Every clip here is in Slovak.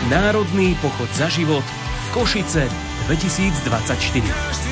Národný pochod za život Košice 2024.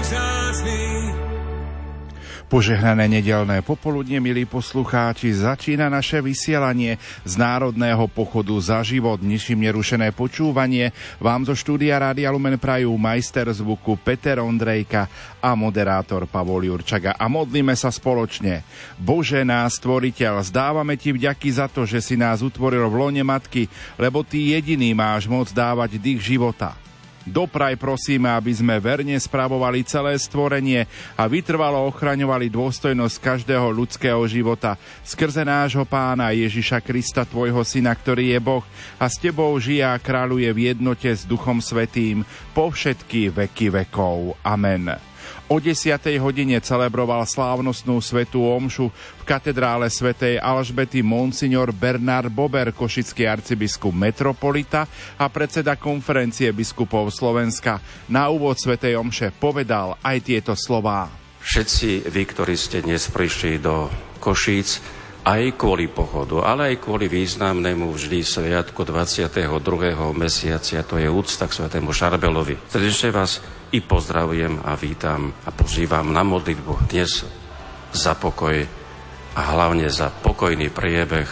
Požehnané nedeľné popoludne, milí poslucháči, začína naše vysielanie z Národného pochodu za život. Ničím nerušené počúvanie vám zo štúdia Rádia Lumen prajú majster zvuku Peter Ondrejka a moderátor Pavol Jurčaga. A modlíme sa spoločne. Bože náš stvoriteľ, zdávame ti vďaky za to, že si nás utvoril v lone matky, lebo ty jediný máš moc dávať dých života. Dopraj prosíme, aby sme verne spravovali celé stvorenie a vytrvalo ochraňovali dôstojnosť každého ľudského života skrze nášho Pána Ježiša Krista, tvojho Syna, ktorý je Boh a s tebou žije a kráľuje v jednote s Duchom Svätým po všetky veky vekov. Amen. O 10. hodine celebroval slávnostnú svätú omšu v katedrále svätej Alžbety monsignor Bernard Bober, košický arcibiskup metropolita a predseda konferencie biskupov Slovenska. Na úvod svätej omše povedal aj tieto slová. Všetci vy, ktorí ste dnes prišli do Košíc, aj kvôli pochodu, ale aj kvôli významnému vždy sviatku 22. mesiaca, to je úcta k svätému Šarbelovi. Srdečne vás i pozdravujem a vítam a pozývam na modlitbu dnes za pokoj a hlavne za pokojný priebeh,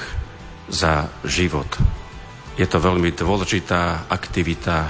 za život. Je to veľmi dôležitá aktivita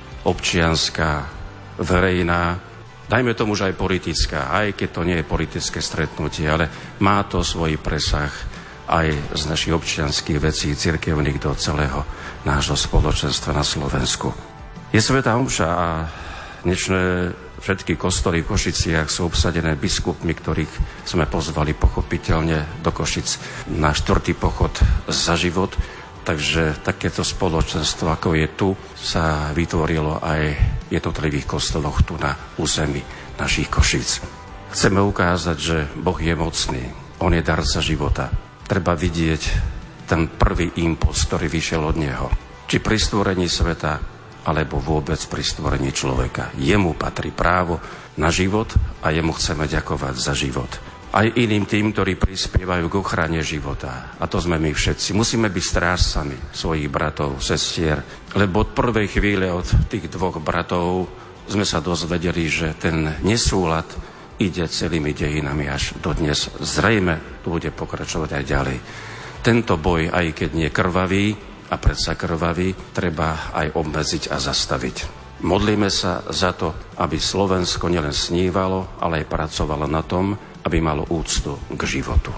občianská, verejná, dajme tomu, že aj politická, aj keď to nie je politické stretnutie, ale má to svoj presah aj z našich občianských vecí cirkevných do celého nášho spoločenstva na Slovensku. Je svätá omša a dnešné všetky kostoly v Košiciach sú obsadené biskupmi, ktorých sme pozvali pochopiteľne do Košic na 4. pochod za život. Takže takéto spoločenstvo, ako je tu, sa vytvorilo aj v jednotlivých kostoloch tu na území našich Košíc. Chceme ukázať, že Boh je mocný, on je darca života. Treba vidieť ten prvý impuls, ktorý vyšiel od neho. Či pri stvorení sveta, alebo vôbec pri stvorení človeka. Jemu patrí právo na život a jemu chceme ďakovať za život. Aj iným tým, ktorí prispievajú k ochrane života. A to sme my všetci. Musíme byť strážcami svojich bratov, sestier, lebo od prvej chvíle od tých 2 bratov sme sa dozvedeli, že ten nesúlad ide celými dejinami až dodnes. Zrejme bude pokračovať aj ďalej. Tento boj, aj keď nie krvavý, a predsa krvavý, treba aj obmedziť a zastaviť. Modlíme sa za to, aby Slovensko nielen snívalo, ale aj pracovalo na tom, aby malo úctu k životu.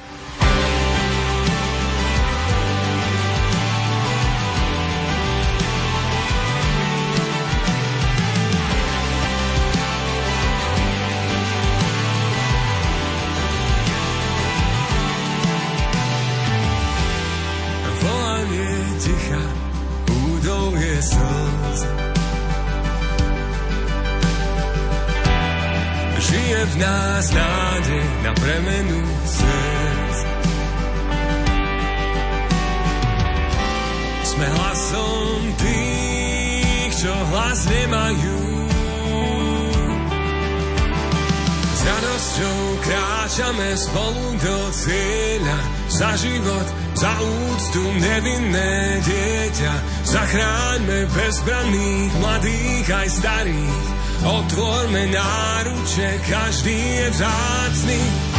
V nás nádej na premenu srdc. Sme hlasom tých, čo hlas nemajú. S radosťou kráčame spolu do cieľa. Za život, za úctu nevinné dieťa. Zachráňme bezbranných, mladých aj starých. Otvorme náruče, každý je vzácny.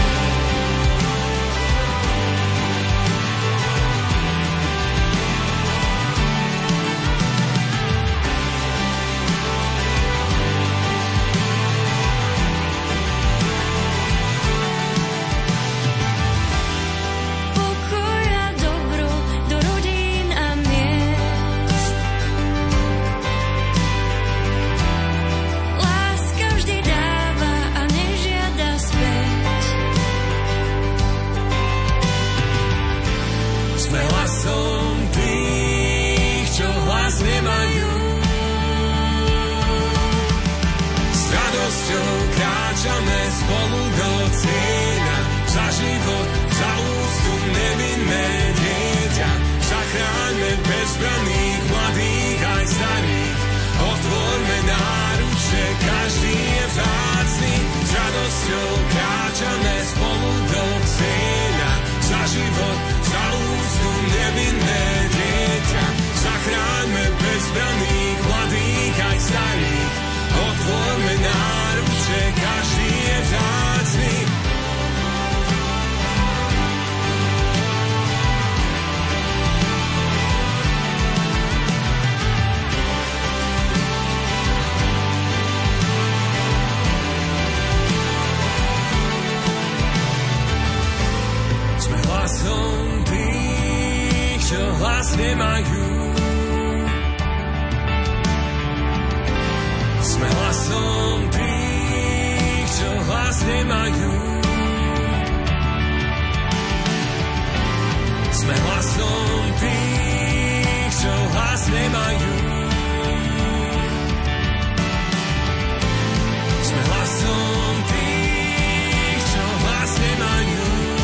Kráčame spolu do cieľa, za život, za úctu nevinné dieťa, zachráňme bezbranných, mladých aj starých. Otvorme náruče, každý je vzácny. Sme hlasom tých, čo hlas nemajú. Sme hlasom tých, čo hlas nemajú. Sme hlasom tých, čo hlas nemajú. Sme hlasom tých, čo hlas nemajú.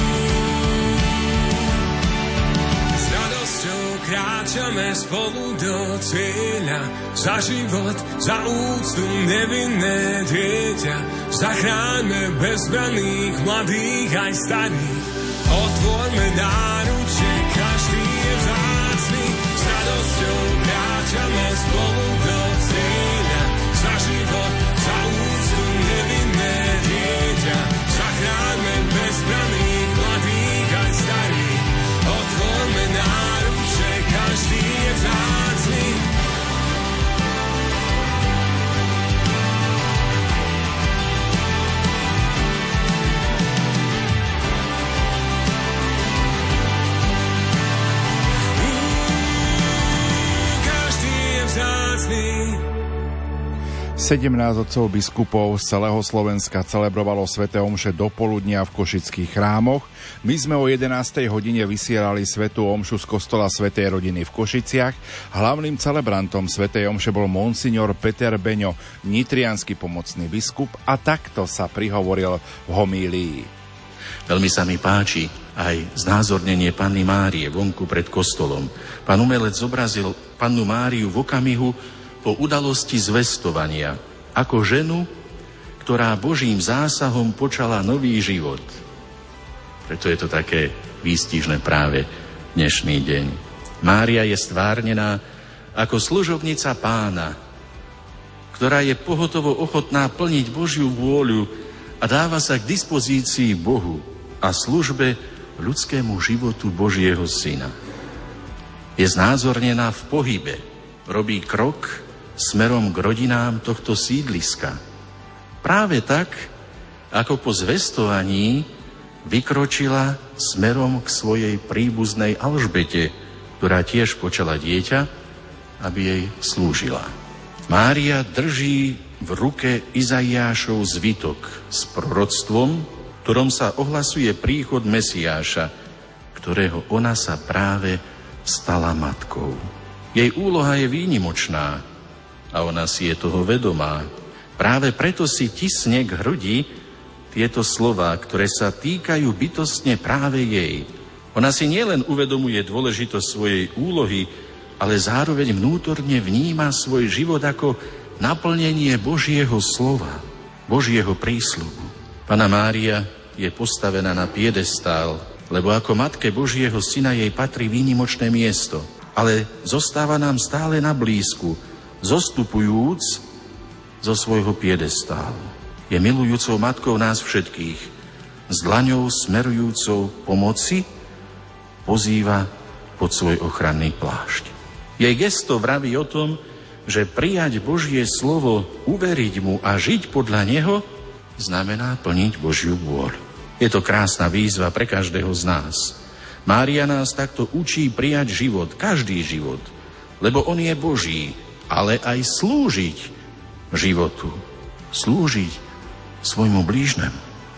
S radosťou kráčame spolu do cieľa, za život, za úctu nevinné dieťa. Zachráňme bezbranných, mladých aj starých. Otvorme náruče, každý je vzácny. S radosťou kráčame spolu do cieľa, za život, za úctu nevinné dieťa. Zachráňme bezbranných, mladých aj starých. Otvorme náruče, každý je vzácny. Každý je vzácny. 17 otcov biskupov z celého Slovenska celebrovalo sväté omše do poludnia v košických chrámoch. My sme o 11. hodine vysielali svätú omšu z kostola Svätej rodiny v Košiciach. Hlavným celebrantom svätej omše bol monsignor Peter Beňo, nitriansky pomocný biskup, a takto sa prihovoril v homílii. Veľmi sa mi páči aj znázornenie Panny Márie vonku pred kostolom. Pán umelec zobrazil Pannu Máriu v okamihu po udalosti zvestovania ako ženu, ktorá Božím zásahom počala nový život. Preto je to také výstižné práve dnešný deň. Mária je stvárnená ako služobnica Pána, ktorá je pohotovo ochotná plniť Božiu vôľu a dáva sa k dispozícii Bohu a službe ľudskému životu Božieho Syna. Je znázornená v pohybe, robí krok smerom k rodinám tohto sídliska. Práve tak, ako po zvestovaní vykročila smerom k svojej príbuznej Alžbete, ktorá tiež počala dieťa, aby jej slúžila. Mária drží v ruke Izaiášov zvitok s proroctvom, ktorom sa ohlasuje príchod Mesiáša, ktorého ona sa práve stala matkou. Jej úloha je výnimočná a ona si je toho vedomá. Práve preto si tisne k hrudi tieto slová, ktoré sa týkajú bytostne práve jej. Ona si nielen uvedomuje dôležitosť svojej úlohy, ale zároveň vnútorne vníma svoj život ako naplnenie Božieho slova, Božieho prísľubu. Panna Mária je postavená na piedestál, lebo ako matke Božieho Syna jej patrí výnimočné miesto, ale zostáva nám stále na blízku, zostupujúc zo svojho piedestálu. Je milujúcou matkou nás všetkých. S dlaňou smerujúcou pomoci pozýva pod svoj ochranný plášť. Jej gesto vraví o tom, že prijať Božie slovo, uveriť mu a žiť podľa neho znamená plniť Božiu vôľu. Je to krásna výzva pre každého z nás. Mária nás takto učí prijať život, každý život, lebo on je Boží, ale aj slúžiť životu, slúžiť svojmu blížnemu.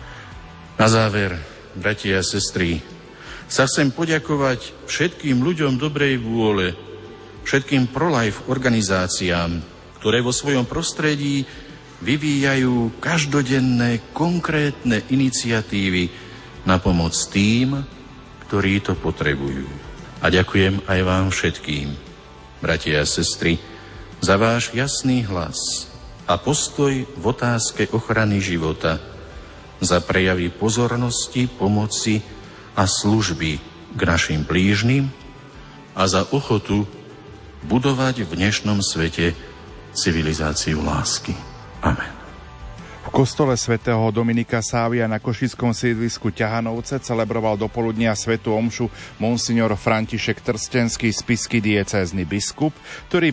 Na záver, bratia a sestry, sa chcem poďakovať všetkým ľuďom dobrej vôle, všetkým pro-life organizáciám, ktoré vo svojom prostredí vyvíjajú každodenné konkrétne iniciatívy na pomoc tým, ktorí to potrebujú. A ďakujem aj vám všetkým, bratia a sestry, za váš jasný hlas a postoj v otázke ochrany života, za prejavy pozornosti, pomoci a služby k našim blížnym a za ochotu budovať v dnešnom svete civilizáciu lásky. Amen. V kostole svätého Dominika Sávia na košickom sídlisku Ťahanovce celebroval dopoludnia svätú omšu monsignor František Trstenský, spišský diecézny biskup, ktorý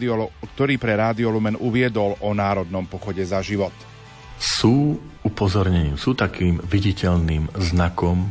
pre Rádio Lumen uviedol o národnom pochode za život. Sú upozornením, sú takým viditeľným znakom,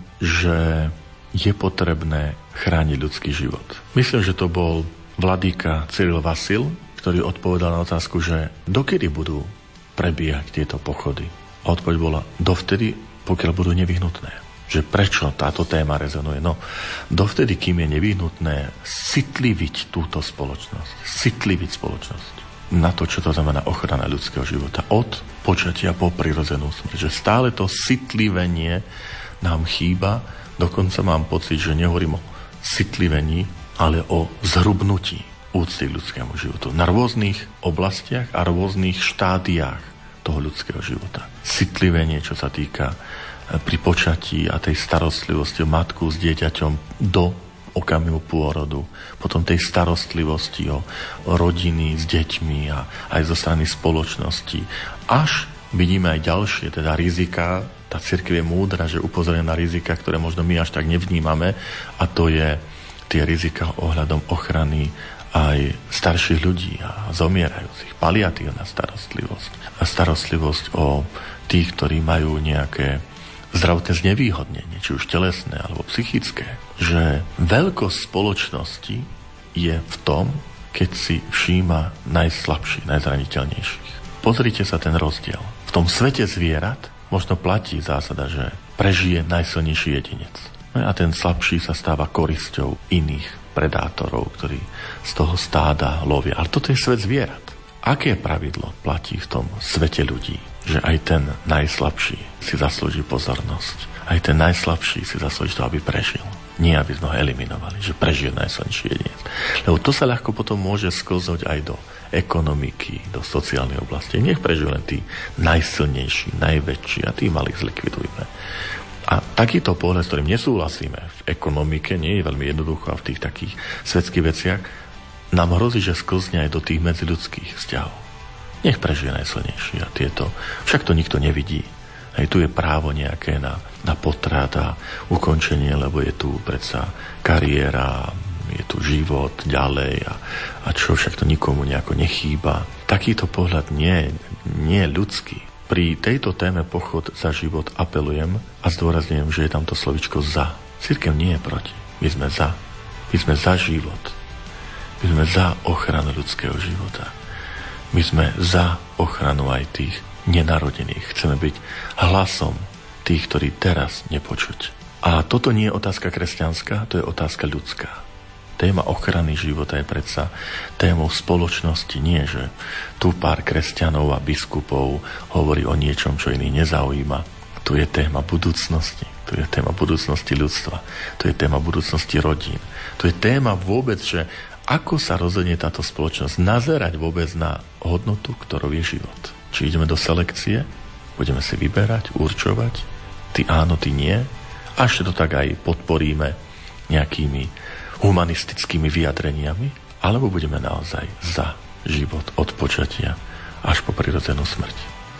že je potrebné chrániť ľudský život. Myslím, že to bol vladíka Cyril Vasil, ktorý odpovedal na otázku, že dokedy budú prebiehať tieto pochody. A odpoveď bola dovtedy, pokiaľ budú nevyhnutné. Že prečo táto téma rezonuje? No, dovtedy, kým je nevyhnutné citliviť túto spoločnosť, citliviť spoločnosť na to, čo to znamená ochrana ľudského života od počatia po prirodzenú smrť. Že stále to citlivenie nám chýba, dokonca mám pocit, že nehovorím o citlivení, ale o zhrubnutí úcty k ľudskému životu. Na rôznych oblastiach a rôznych štádiách toho ľudského života. Citlivenie, čo sa týka pri počatí a tej starostlivosti o matku s dieťaťom do okamihu pôrodu, potom tej starostlivosti o rodiny s deťmi a aj zo strany spoločnosti. Až vidíme aj ďalšie, teda rizika. Tá cirkev je múdra, že upozorňuje na rizika, ktoré možno my až tak nevnímame, a to je tie rizika ohľadom ochrany aj starších ľudí a zomierajúcich, paliatívna starostlivosť a starostlivosť o tých, ktorí majú nejaké zdravotné znevýhodnenie, či už telesné alebo psychické. Že veľkosť spoločnosti je v tom, keď si všíma najslabších, najzraniteľnejších. Pozrite sa ten rozdiel. V tom svete zvierat možno platí zásada, že prežije najsilnejší jedinec. A ten slabší sa stáva korisťou iných predátorov, ktorí z toho stáda lovia. Ale toto je svet zvierat. Aké pravidlo platí v tom svete ľudí? Že aj ten najslabší si zaslúži pozornosť. Aj ten najslabší si zaslúži to, aby prežil. Nie, aby sme ho eliminovali, že prežije najsilnejší jedinec. Lebo to sa ľahko potom môže sklznúť aj do ekonomiky, do sociálnej oblasti. Nech prežijú len tí najsilnejší, najväčší a tí malých zlikvidujme. A takýto pohľad, s ktorým nesúhlasíme v ekonomike, nie je veľmi jednoducho a v tých takých svetských veciach, nám hrozí, že sklzne aj do tých medziľudských vzťahov. Nech prežije najsilnejší a tieto. Však to nikto nevidí. Aj tu je právo nejaké na potrat a ukončenie, lebo je tu predsa kariéra, je tu život ďalej a čo však to nikomu nejako nechýba. Takýto pohľad nie je ľudský. Pri tejto téme pochod za život apelujem a zdôrazňujem, že je tam to slovičko za. Cirkev nie je proti. My sme za. My sme za život. My sme za ochranu ľudského života. My sme za ochranu aj tých nenarodených. Chceme byť hlasom tých, ktorí teraz nepočuť. A toto nie je otázka kresťanská, to je otázka ľudská. Téma ochrany života je predsa témou spoločnosti, nie že tu pár kresťanov a biskupov hovorí o niečom, čo iný nezaujíma. Tu je téma budúcnosti, tu je téma budúcnosti ľudstva, tu je téma budúcnosti rodín. Tu je téma vôbec, že ako sa rozhodne táto spoločnosť nazerať vôbec na hodnotu, ktorou je život. Či ideme do selekcie, budeme si vyberať, určovať, ty áno, ty nie, a ešte to tak aj podporíme nejakými humanistickými vyjadreniami, alebo budeme naozaj za život od počatia až po prirodzenú smrť.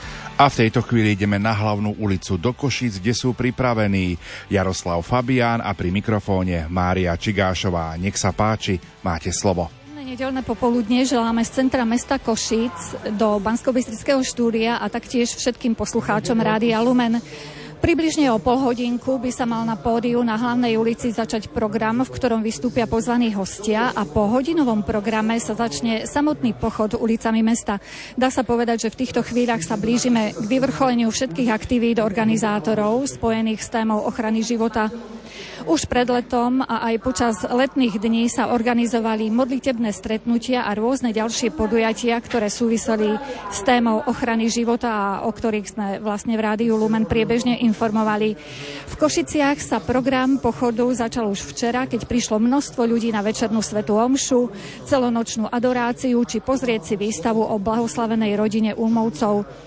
A v tejto chvíli ideme na hlavnú ulicu do Košíc, kde sú pripravení Jaroslav Fabián a pri mikrofóne Mária Čigášová. Nech sa páči, máte slovo. Nedeľné popoludne želáme z centra mesta Košíc do Banskobystrického štúdia a taktiež všetkým poslucháčom Rádia Lumen. Približne o pol hodinku by sa mal na pódiu na hlavnej ulici začať program, v ktorom vystúpia pozvaní hostia, a po hodinovom programe sa začne samotný pochod ulicami mesta. Dá sa povedať, že v týchto chvíľach sa blížime k vyvrcholeniu všetkých aktivít organizátorov spojených s témou ochrany života. Už pred letom a aj počas letných dní sa organizovali modlitebné stretnutia a rôzne ďalšie podujatia, ktoré súviseli s témou ochrany života a o ktorých sme vlastne v Rádiu Lumen priebežne informovali. V Košiciach sa program pochodu začal už včera, keď prišlo množstvo ľudí na večernú svätú omšu, celonočnú adoráciu či pozrieť si výstavu o blahoslavenej rodine Ulmovcov.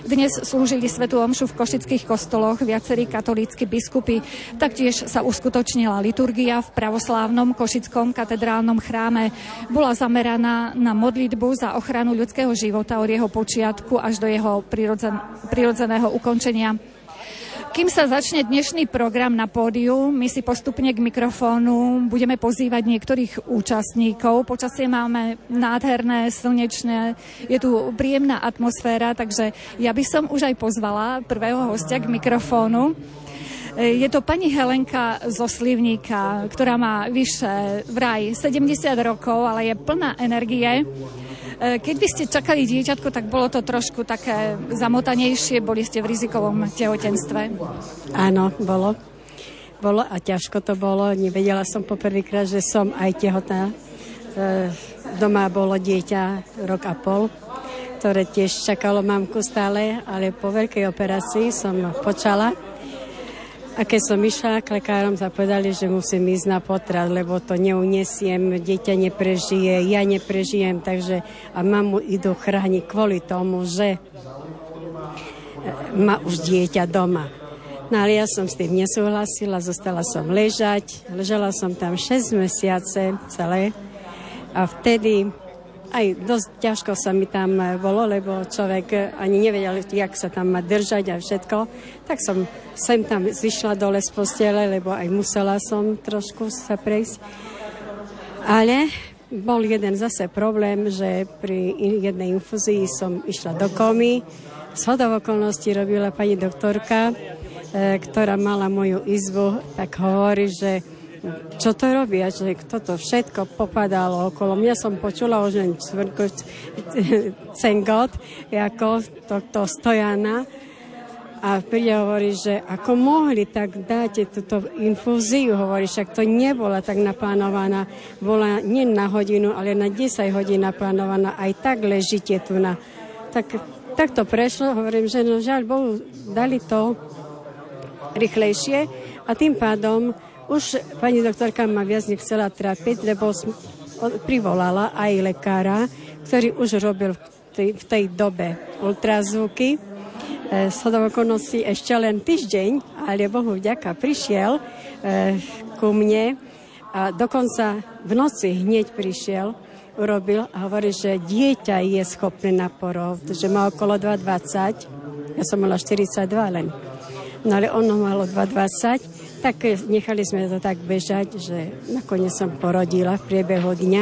Dnes slúžili svätú omšu v košických kostoloch viacerí katolícki biskupy. Taktiež sa uskutočnila liturgia v pravoslávnom košickom katedrálnom chráme. Bola zameraná na modlitbu za ochranu ľudského života od jeho počiatku až do jeho prirodzeného ukončenia. Kým sa začne dnešný program na pódiu, my si postupne k mikrofónu budeme pozývať niektorých účastníkov. Počasie máme nádherné, slnečné, je tu príjemná atmosféra, takže ja by som už aj pozvala prvého hostia k mikrofónu. Je to pani Helenka zo Slivníka, ktorá má vyše vraj 70 rokov, ale je plná energie. Keď by ste čakali dieťatko, tak bolo to trošku také zamotanejšie, boli ste v rizikovom tehotenstve. Áno, bolo a ťažko to bolo. Nevedela som poprvýkrát, že som aj tehotná. Doma bolo dieťa rok a pol, ktoré tiež čakalo mamku stále, ale po veľkej operácii som počala. A keď som išla k lekárom, sa povedali, že musím ísť na potrat, lebo to neunesiem, dieťa neprežije, ja neprežijem, takže a mamu idú chrániť kvôli tomu, že má už dieťa doma. No ale ja som s tým nesúhlasila, zostala som ležať, ležala som tam 6 mesiace celé a vtedy aj dosť ťažko sa mi tam bolo, lebo človek ani nevedel, jak sa tam má držať a všetko. Tak som sem tam zišla dole z postele, lebo aj musela som trošku sa prejsť. Ale bol jeden zase problém, že pri jednej infúzii som išla do komy. Zhodou okolností robila pani doktorka, ktorá mala moju izbu, tak hovorí, že čo to robia, že kto to všetko popadalo okolo. Mňa som počula už len cengot, ako to Stojana. A príde hovorí, že ako mohli tak dať túto infúziu, hovorí, však to nebola tak naplánovaná. Bola nie na hodinu, ale na 10 hodín naplánovaná. Aj tak ležíte tu na... Tak to prešlo, hovorím, že no žiaľ Bohu, dali to rýchlejšie a tým pádom už pani doktorka ma viac nechcela trápiť, lebo privolala aj lekára, ktorý už robil v tej dobe ultrazvuky. Zhodou okolností ešte len týždeň, ale Bohu vďaka prišiel ku mne a dokonca v noci hneď prišiel, urobil a hovorí, že dieťa je schopné na porod, že má okolo 2,20, ja som mala 42 len. No ale ono malo 2,20, tak nechali sme to tak bežať, že nakoniec som porodila v priebehu dňa.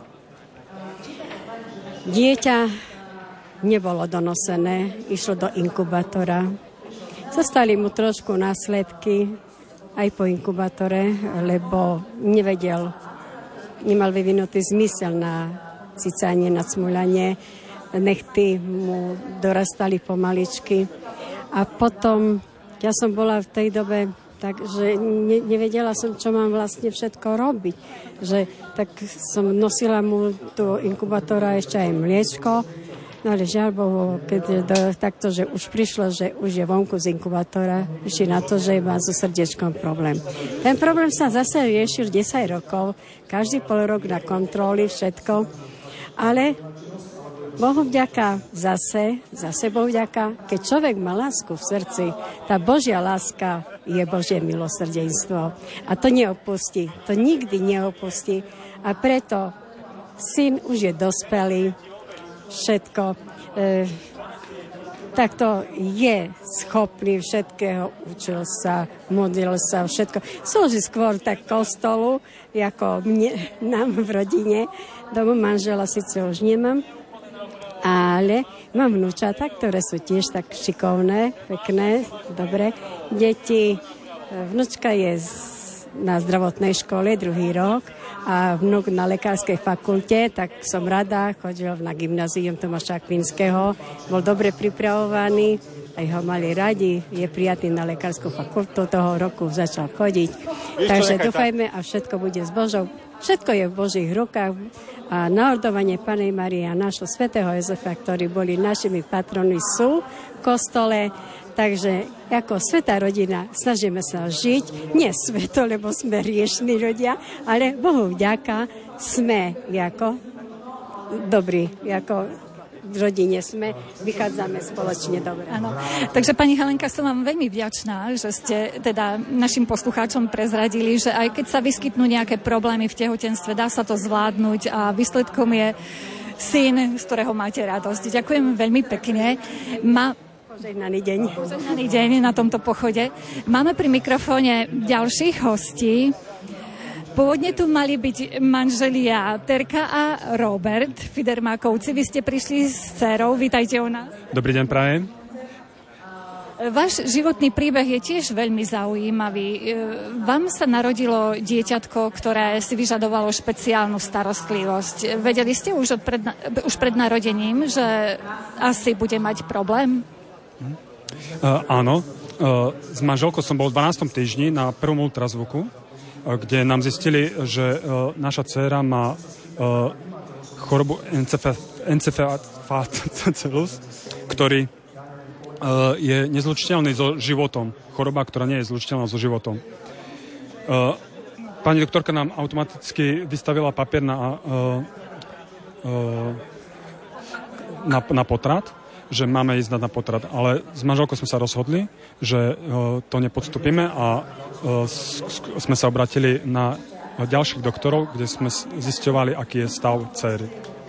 Dieťa nebolo donosené, išlo do inkubátora. Zostali mu trošku následky aj po inkubátore, lebo nemal vyvinutý zmysel na cicanie, na cmuľanie. Nechty mu dorastali pomaličky. A potom ja som bola v tej dobe, takže nevedela som, čo mám vlastne všetko robiť. Tak som nosila mu do inkubátora ešte aj mliečko, no ale žiaľ Bohu, keď takto, že už prišlo, že už je vonku z inkubátora, ešte na to, že má so srdiečkom problém. Ten problém sa zase riešil 10 rokov, každý pol rok na kontroly, všetko, ale Bohu vďaka, zase Bohu vďaka, keď človek má lásku v srdci, tá Božia láska je Božie milosrdenstvo. A to neopustí, to nikdy neopustí. A preto syn už je dospelý, všetko, takto je schopný všetkého, učil sa, modlil sa, všetko. Slúži skôr tak kostolu, ako nám v rodine. Domu manžela síce už nemám, ale mám vnúčata, ktoré sú tiež tak šikovné, pekné, dobre. Deti, vnúčka je na zdravotnej škole 2. rok a vnúk na lekárskej fakulte, tak som rada, chodil na gymnázium Tomáša Akvinského, bol dobre pripravovaný, aj ho mali radi, je prijatý na lekárskú fakultu, toho roku začal chodiť. Takže dúfajme a všetko bude s Božou. Všetko je v Božích rukách a na ordovanie Panny Márie a nášho svätého Jozefa, ktorí boli našimi patronmi, sú v kostole. Takže ako svätá rodina snažíme sa žiť, nie sveto, lebo sme riešni ľudia, ale Bohu vďaka sme ako dobrí, ako v rodine sme, vychádzame spoločne dobre. Áno. Takže pani Helenka, som vám veľmi vďačná, že ste teda našim poslucháčom prezradili, že aj keď sa vyskytnú nejaké problémy v tehotenstve, dá sa to zvládnuť a výsledkom je syn, z ktorého máte radosť. Ďakujem veľmi pekne. Požehnaný deň. Požehnaný deň na tomto pochode. Máme pri mikrofóne ďalších hostí. Pôvodne tu mali byť manželia Terka a Robert Fidermákovci. Vy ste prišli s dcerou. Vítajte u nás. Dobrý deň, prajem. Váš životný príbeh je tiež veľmi zaujímavý. Vám sa narodilo dieťatko, ktoré si vyžadovalo špeciálnu starostlivosť. Vedeli ste už pred narodením, že asi bude mať problém? Áno. S manželkou som bol v 12. týždni na prvom ultrazvuku, kde nám zistili, že naša dcéra má chorobu encephalocele, ktorý je nezlučiteľný so životom. Choroba, ktorá nie je zlučiteľná so životom. Pani doktorka nám automaticky vystavila papier na potrat, že máme ísť na potrat. Ale s manželkou sme sa rozhodli, že to nepodstúpime a sme sa obratili na ďalších doktorov, kde sme zisťovali, aký je stav dcery.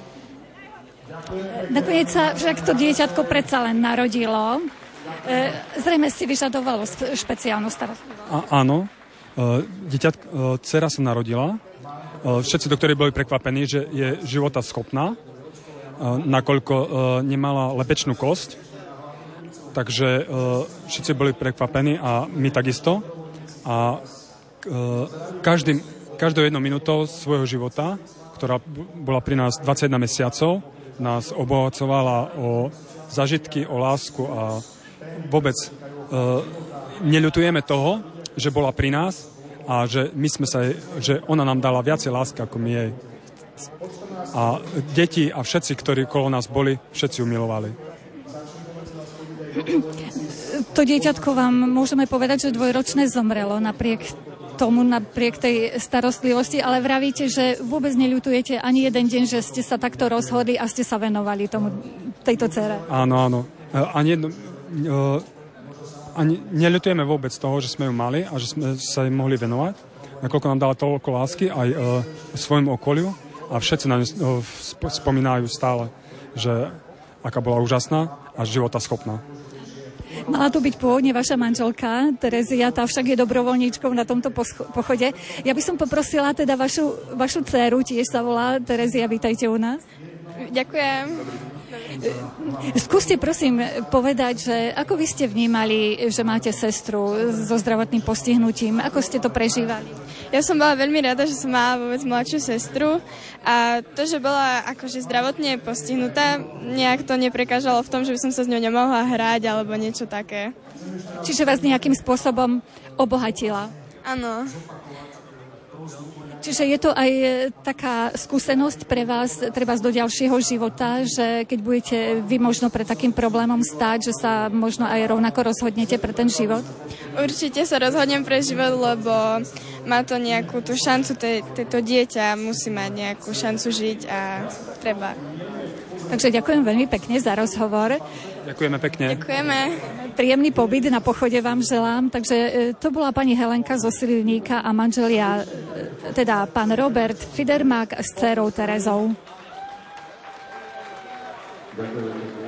Nakoniec sa však to dieťatko predsa len narodilo. Zrejme si vyžadovalo špeciálnu starostlivosť. Áno. Dcera sa narodila. Všetci doktori boli prekvapení, že je životaschopná, nakoľko nemala lepečnú kosť. Takže všetci boli prekvapení a my takisto. A každou jednou minútou svojho života, ktorá bola pri nás 21 mesiacov, nás obohacovala o zažitky, o lásku a vôbec neľutujeme toho, že bola pri nás a že že ona nám dala viacej lásky ako my jej. A deti a všetci, ktorí okolo nás boli, všetci ju milovali. To dieťatko vám môžeme povedať, že dvojročné zomrelo napriek tej starostlivosti, ale vravíte, že vôbec neľutujete ani jeden deň, že ste sa takto rozhodli a ste sa venovali tejto dcere. Áno. Ani neľutujeme vôbec toho, že sme ju mali a že sme sa jej mohli venovať, nakoľko nám dala toľko lásky aj svojmu okoliu a všetci na ňu spomínajú stále, že aká bola úžasná a životaschopná. Mala tu byť pôvodne vaša manželka, Terezia, tá však je dobrovoľníčkou na tomto pochode. Ja by som poprosila teda vašu dceru, tiež sa volá Terezia, vítajte u nás. Ďakujem. Skúste prosím povedať, že ako vy ste vnímali, že máte sestru so zdravotným postihnutím, ako ste to prežívali? Ja som bola veľmi rada, že som mala vôbec mladšiu sestru a to, že bola akože zdravotne postihnutá, nejak to neprekážalo v tom, že by som sa s ňou nemohla hrať alebo niečo také. Čiže vás nejakým spôsobom obohatila? Áno. Čiže je to aj taká skúsenosť pre vás, treba do ďalšieho života, že keď budete vy možno pred takým problémom stáť, že sa možno aj rovnako rozhodnete pre ten život? Určite sa rozhodnem pre život, lebo má to nejakú tú šancu, to dieťa musí mať nejakú šancu žiť a treba. Takže ďakujem veľmi pekne za rozhovor. Ďakujeme pekne. Ďakujeme. Príjemný pobyt na pochode vám želám. Takže to bola pani Helenka zo Silivníka a manželia, teda pán Robert Fidermák s dcérou Terezou. Ďakujem.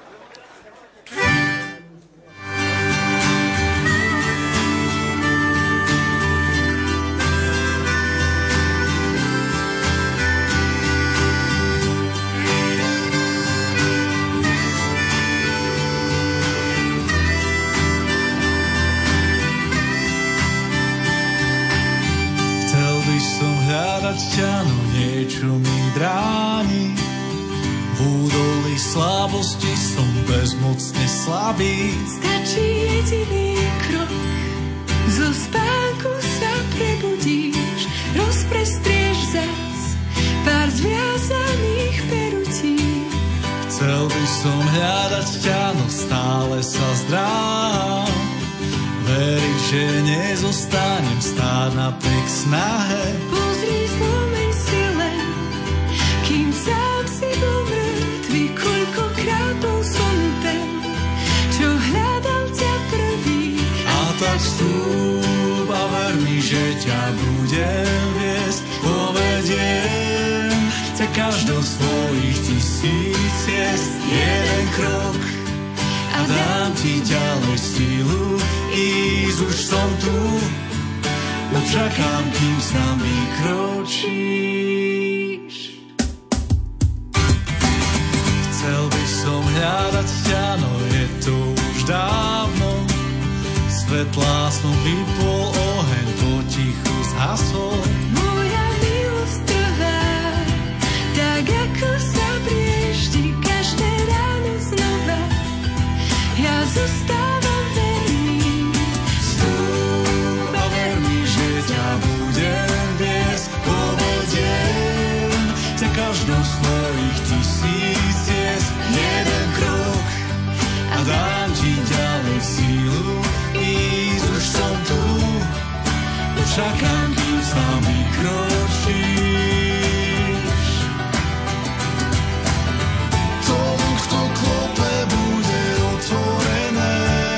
ťa, no niečo mi bráni. V údolí slabosti som bezmocne slabý. Stačí jediný krok, zo spánku sa prebudíš, rozprestrieš zas pár zviazaných perutí. Chcel by som hľadať ťa, no stále sa zdráham. Veriť, že nezostanem stáť napriek snahe. Pozri, spomeň si len, kým sám si bol mŕtvy, koľko Vstúp a ver mi, že ťa budem viesť, povediem ťa každou svojich 1000 ciest. Jeden krok a dám ti ďalej sílu ísť, už som tu, no čakám, kým sám vykročíš. Chcel by som hľadať ťa, no je to už dávno. Svetlá som vypol, oheň potichu zhasol. Moja milosť trvá, tak ako sa prieždi každé ráno znova. Ja zostávam verný. Vstúp a ver mi, že ťa budem viesť, povediem ťa každou svojich 1000 ciest. Jeden krok a dám ti ďalej sílu ísť, už som tu, čakám, kým sám vykročíš. Tomu, kto klope, bude otvorené.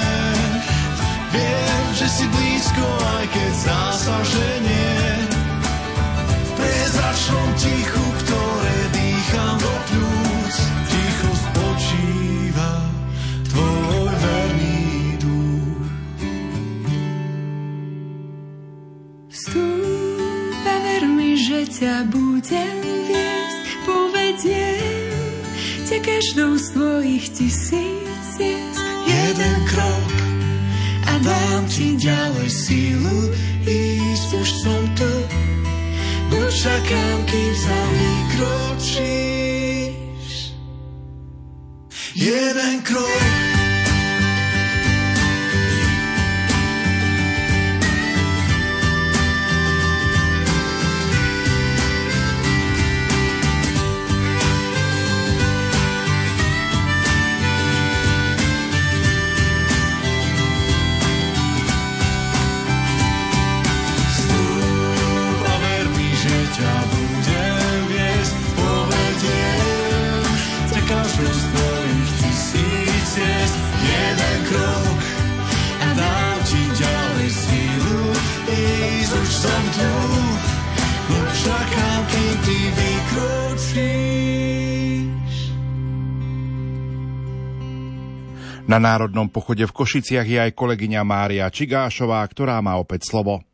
Viem, že si blízko, aj keď zdá sa, že nie. V priezračnom tichu, ktoré dýcham do pľúc, ticho spočíva tvoj verný duch. Vstúp a ver mi, že ťa budem viesť, povediem ťa každou z tvojich 1000 ciest. Jeden krok a dám ti ďalej sílu ísť, už som tu, no čakám, kým sa vykročíš. Jeden krok som tu, no čakám, kým ty vykročíš. Na národnom pochode v Košiciach je aj kolegyňa Mária Čigášová, ktorá má opäť slovo.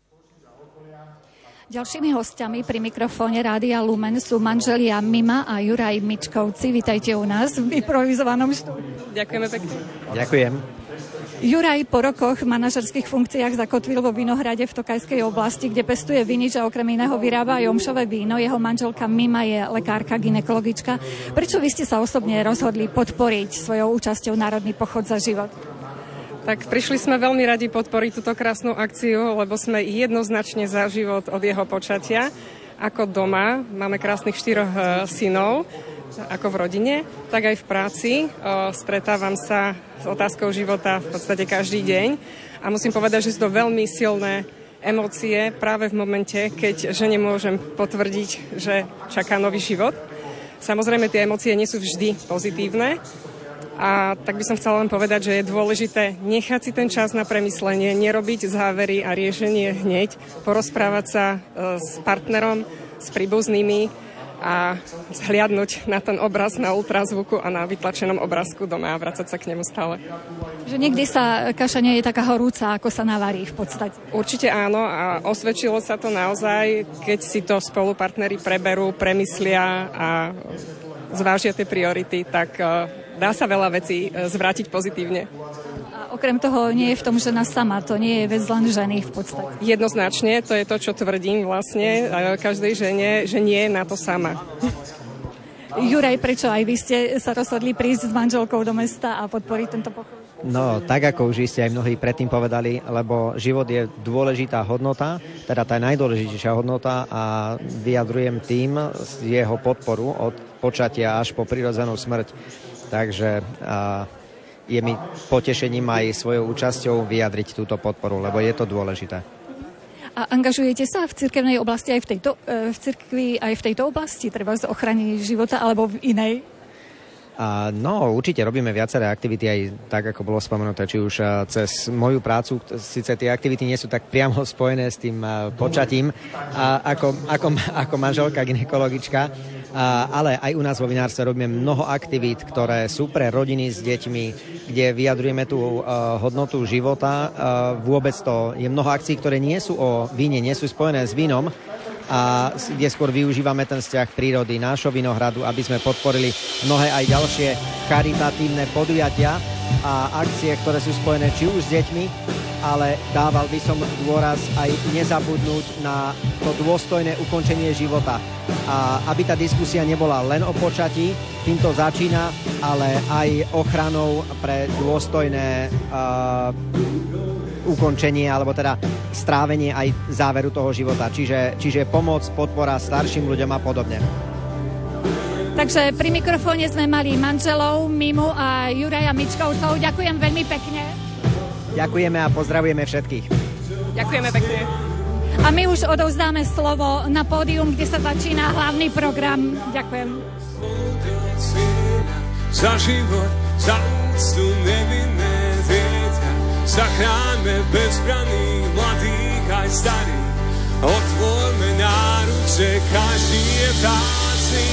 Ďalšími hostiami pri mikrofóne Rádia Lumen sú manželia Mima a Juraj Mičkovci. Vítajte u nás v improvizovanom štúdiu. Ďakujeme pekne. Ďakujem. Juraj po rokoch v manažerských funkciách zakotvil vo Vinohrade v Tokajskej oblasti, kde pestuje vinič a okrem iného vyrába aj omšové víno. Jeho manželka Mima je lekárka, gynekologička. Prečo vy ste sa osobne rozhodli podporiť svojou účasťou Národný pochod za život? Tak prišli sme veľmi radi podporiť túto krásnu akciu, lebo sme jednoznačne za život od jeho počatia. Ako doma, máme krásnych 4 synov, ako v rodine, tak aj v práci. Stretávam sa s otázkou života v podstate každý deň a musím povedať, že sú to veľmi silné emócie práve v momente, keď žene môžem potvrdiť, že čaká nový život. Samozrejme, tie emócie nie sú vždy pozitívne a tak by som chcela len povedať, že je dôležité nechať si ten čas na premyslenie, nerobiť závery a riešenie hneď, porozprávať sa s partnerom, s príbuznými a zhliadnúť na ten obraz na ultrazvuku a na vytlačenom obrázku doma a vracať sa k nemu stále. Že niekdy sa kaša nie je taká horúca, ako sa navarí v podstate. Určite áno a osvedčilo sa to naozaj, keď si to spolupartneri preberú, premyslia a zvážia tie priority, tak dá sa veľa vecí zvrátiť pozitívne. Okrem toho nie je v tom žena sama, to nie je vec len ženy v podstate. Jednoznačne, to je to, čo tvrdím vlastne každej žene, že nie je na to sama. Juraj, prečo aj vy ste sa rozhodli prísť s manželkou do mesta a podporiť tento pochod? No, tak ako už ste aj mnohí predtým povedali, lebo život je dôležitá hodnota, teda tá najdôležitejšia hodnota a vyjadrujem tým jeho podporu od počatia až po prirodzenú smrť. Takže je mi potešením aj svojou účasťou vyjadriť túto podporu, lebo je to dôležité. A angažujete sa v cirkevnej oblasti aj v cirkvi aj v tejto oblasti, treba z ochrany života alebo v inej? No, určite robíme viaceré aktivity aj tak, ako bolo spomenuté, či už cez moju prácu, síce tie aktivity nie sú tak priamo spojené s tým počatím, ako manželka gynekologička, ale aj u nás vo vinárstve robíme mnoho aktivít, ktoré sú pre rodiny s deťmi, kde vyjadrujeme tú hodnotu života. Vôbec to je mnoho akcií, ktoré nie sú o víne, nie sú spojené s vínom, a kde skôr využívame ten vzťah prírody, nášho vinohradu, aby sme podporili mnohé aj ďalšie charitatívne podujatia a akcie, ktoré sú spojené či už s deťmi, ale dával by som dôraz aj nezabudnúť na to dôstojné ukončenie života. A aby tá diskusia nebola len o počatí, týmto začína, ale aj ochranou pre dôstojné ukončenie, alebo teda strávenie aj záveru toho života. Čiže pomoc, podpora starším ľuďom a podobne. Takže pri mikrofóne sme mali manželov Mimu a Juraja Mičkovcov. Ďakujem veľmi pekne. Ďakujeme a pozdravujeme všetkých. Ďakujeme pekne. A my už odovzdáme slovo na pódium, kde sa začína hlavný program. Ďakujem. Za život, za úctu nevinné dieťa, zachráňme bezbranných mladých aj starých, otvorme náruče, každý je vzácny.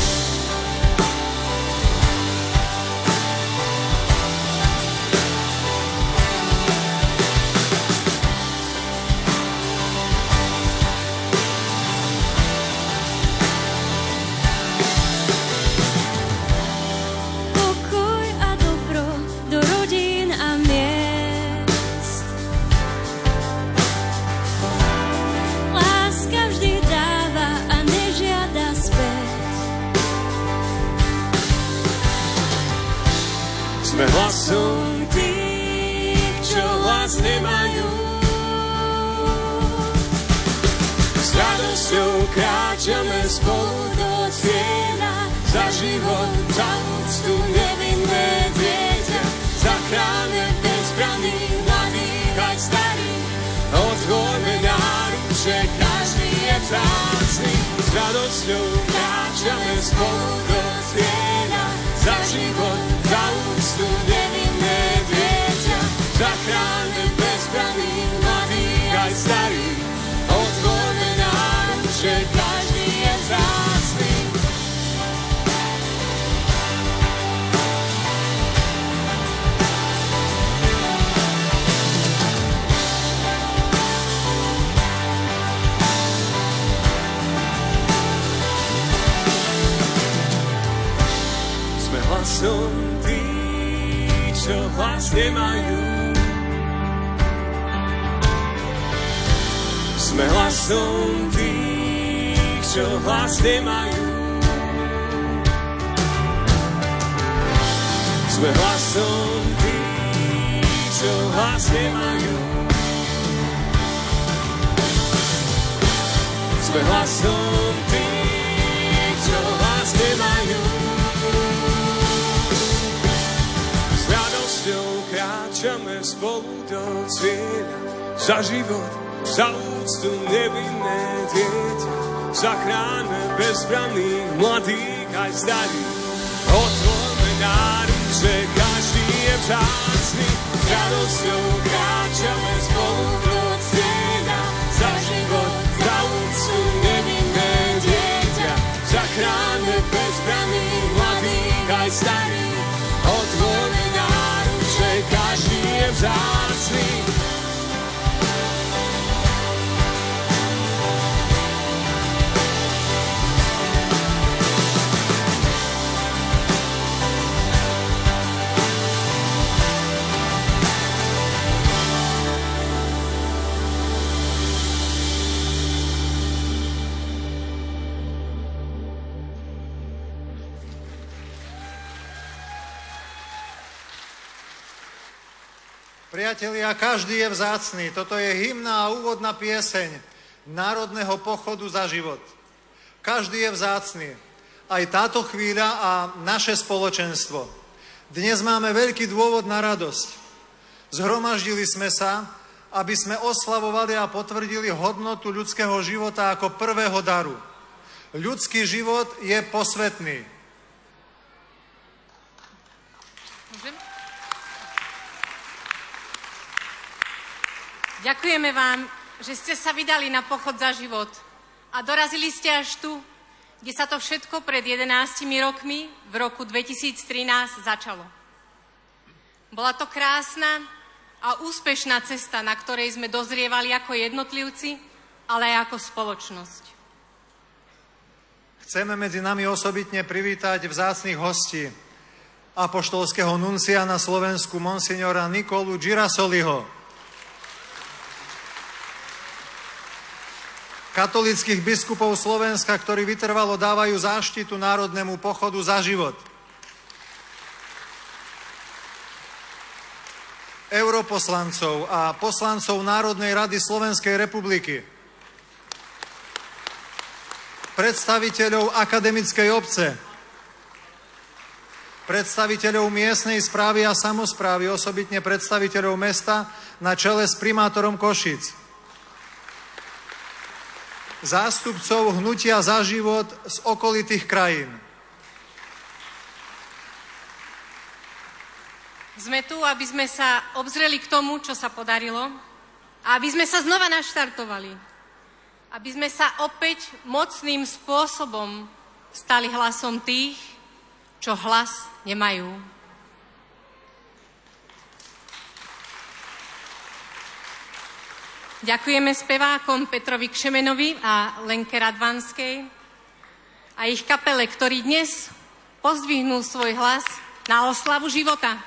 Sme hlasom tých, čo hlas nemajú. S radosťou kráčame spolu do cieľa, za život, za úctu nevinné dieťa, zachráňme bezbranných mladých aj starých, otvorme náruče, každý je vzácny. S radosťou kráčame spolu do cieľa, za život, za úctu nevinné dieťa, zachráňme bezbranných mladých aj starých, otvorme náruče, každý je vzácny. Sme hlasom tých, čo hlas nemajú. Sme hlasom tých, čo hlas nemajú. Sme hlasom tých, čo hlas nemajú. Sme hlasom tých, čo hlas nemajú. Kráčame spolu do cieľa, za život, za úctu nevinné dieťa, zachráňme bezbranných mladých aj starých, otvorme náruče, každý je vzácny, s radosťou kráčame spolu do cieľa, za život, za úctu nevinné dieťa, zachráňme bezbranných mladých aj starých, otvorme náruče, každý je vzácny. Priatelia, každý je vzácny. Toto je hymna a úvodná pieseň Národného pochodu za život. Každý je vzácny. Aj táto chvíľa a naše spoločenstvo. Dnes máme veľký dôvod na radosť. Zhromaždili sme sa, aby sme oslavovali a potvrdili hodnotu ľudského života ako prvého daru. Ľudský život je posvätný. Ďakujeme vám, že ste sa vydali na pochod za život a dorazili ste až tu, kde sa to všetko pred 11 rokmi v roku 2013 začalo. Bola to krásna a úspešná cesta, na ktorej sme dozrievali ako jednotlivci, ale aj ako spoločnosť. Chceme medzi nami osobitne privítať vzácnych hostí apoštolského nuncia na Slovensku monsignora Nikolu Girasoliho, katolíckych biskupov Slovenska, ktorí vytrvalo dávajú záštitu Národnému pochodu za život, europoslancov a poslancov Národnej rady Slovenskej republiky, predstaviteľov akademickej obce, predstaviteľov miestnej správy a samosprávy, osobitne predstaviteľov mesta na čele s primátorom Košíc, zástupcov hnutia Za život z okolitých krajín. Sme tu, aby sme sa obzreli k tomu, čo sa podarilo, a aby sme sa znova naštartovali. Aby sme sa opäť mocným spôsobom stali hlasom tých, čo hlas nemajú. Ďakujeme spevákom Petrovi Kšemenovi a Lenke Radvanskej a ich kapele, ktorí dnes pozdvihnú svoj hlas na oslavu života.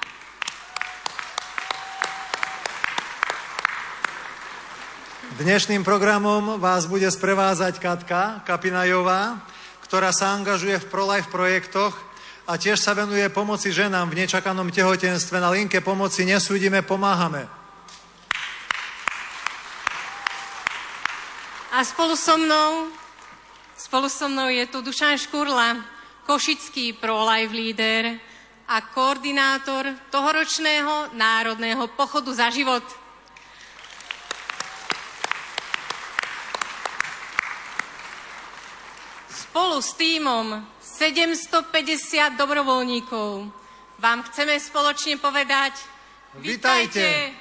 Dnešným programom vás bude sprevázať Katka Kapinajová, ktorá sa angažuje v pro-life projektoch a tiež sa venuje pomoci ženám v nečakanom tehotenstve. Na linke pomoci Nesúdime, pomáhame. A spolu so mnou je tu Dušan Škurla, košický pro-life líder a koordinátor tohoročného Národného pochodu za život. Spolu s tímom 750 dobrovoľníkov vám chceme spoločne povedať: Vitajte!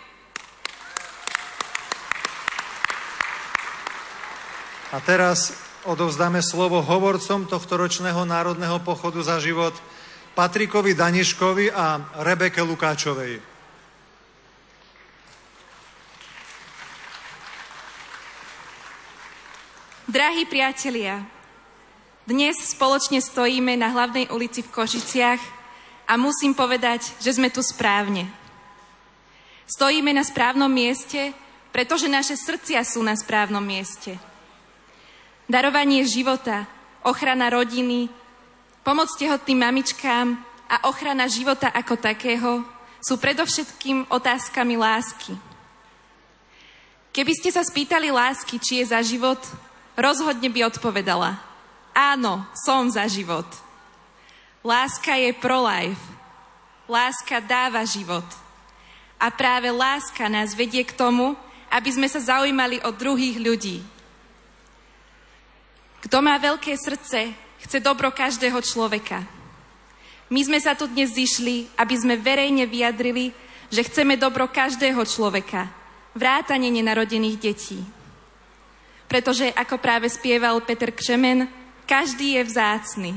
A teraz odovzdáme slovo hovorcom tohtoročného Národného pochodu za život Patrikovi Daniškovi a Rebeke Lukáčovej. Drahí priatelia, dnes spoločne stojíme na hlavnej ulici v Košiciach a musím povedať, že sme tu správne. Stojíme na správnom mieste, pretože naše srdcia sú na správnom mieste. Darovanie života, ochrana rodiny, pomoc tehotným mamičkám a ochrana života ako takého sú predovšetkým otázkami lásky. Keby ste sa spýtali lásky, či je za život, rozhodne by odpovedala: áno, som za život. Láska je pro-life. Láska dáva život. A práve láska nás vedie k tomu, aby sme sa zaujímali o druhých ľudí. Kto má veľké srdce, chce dobro každého človeka. My sme sa tu dnes zišli, aby sme verejne vyjadrili, že chceme dobro každého človeka, vrátane nenarodených detí. Pretože, ako práve spieval Peter Kšemen, každý je vzácny.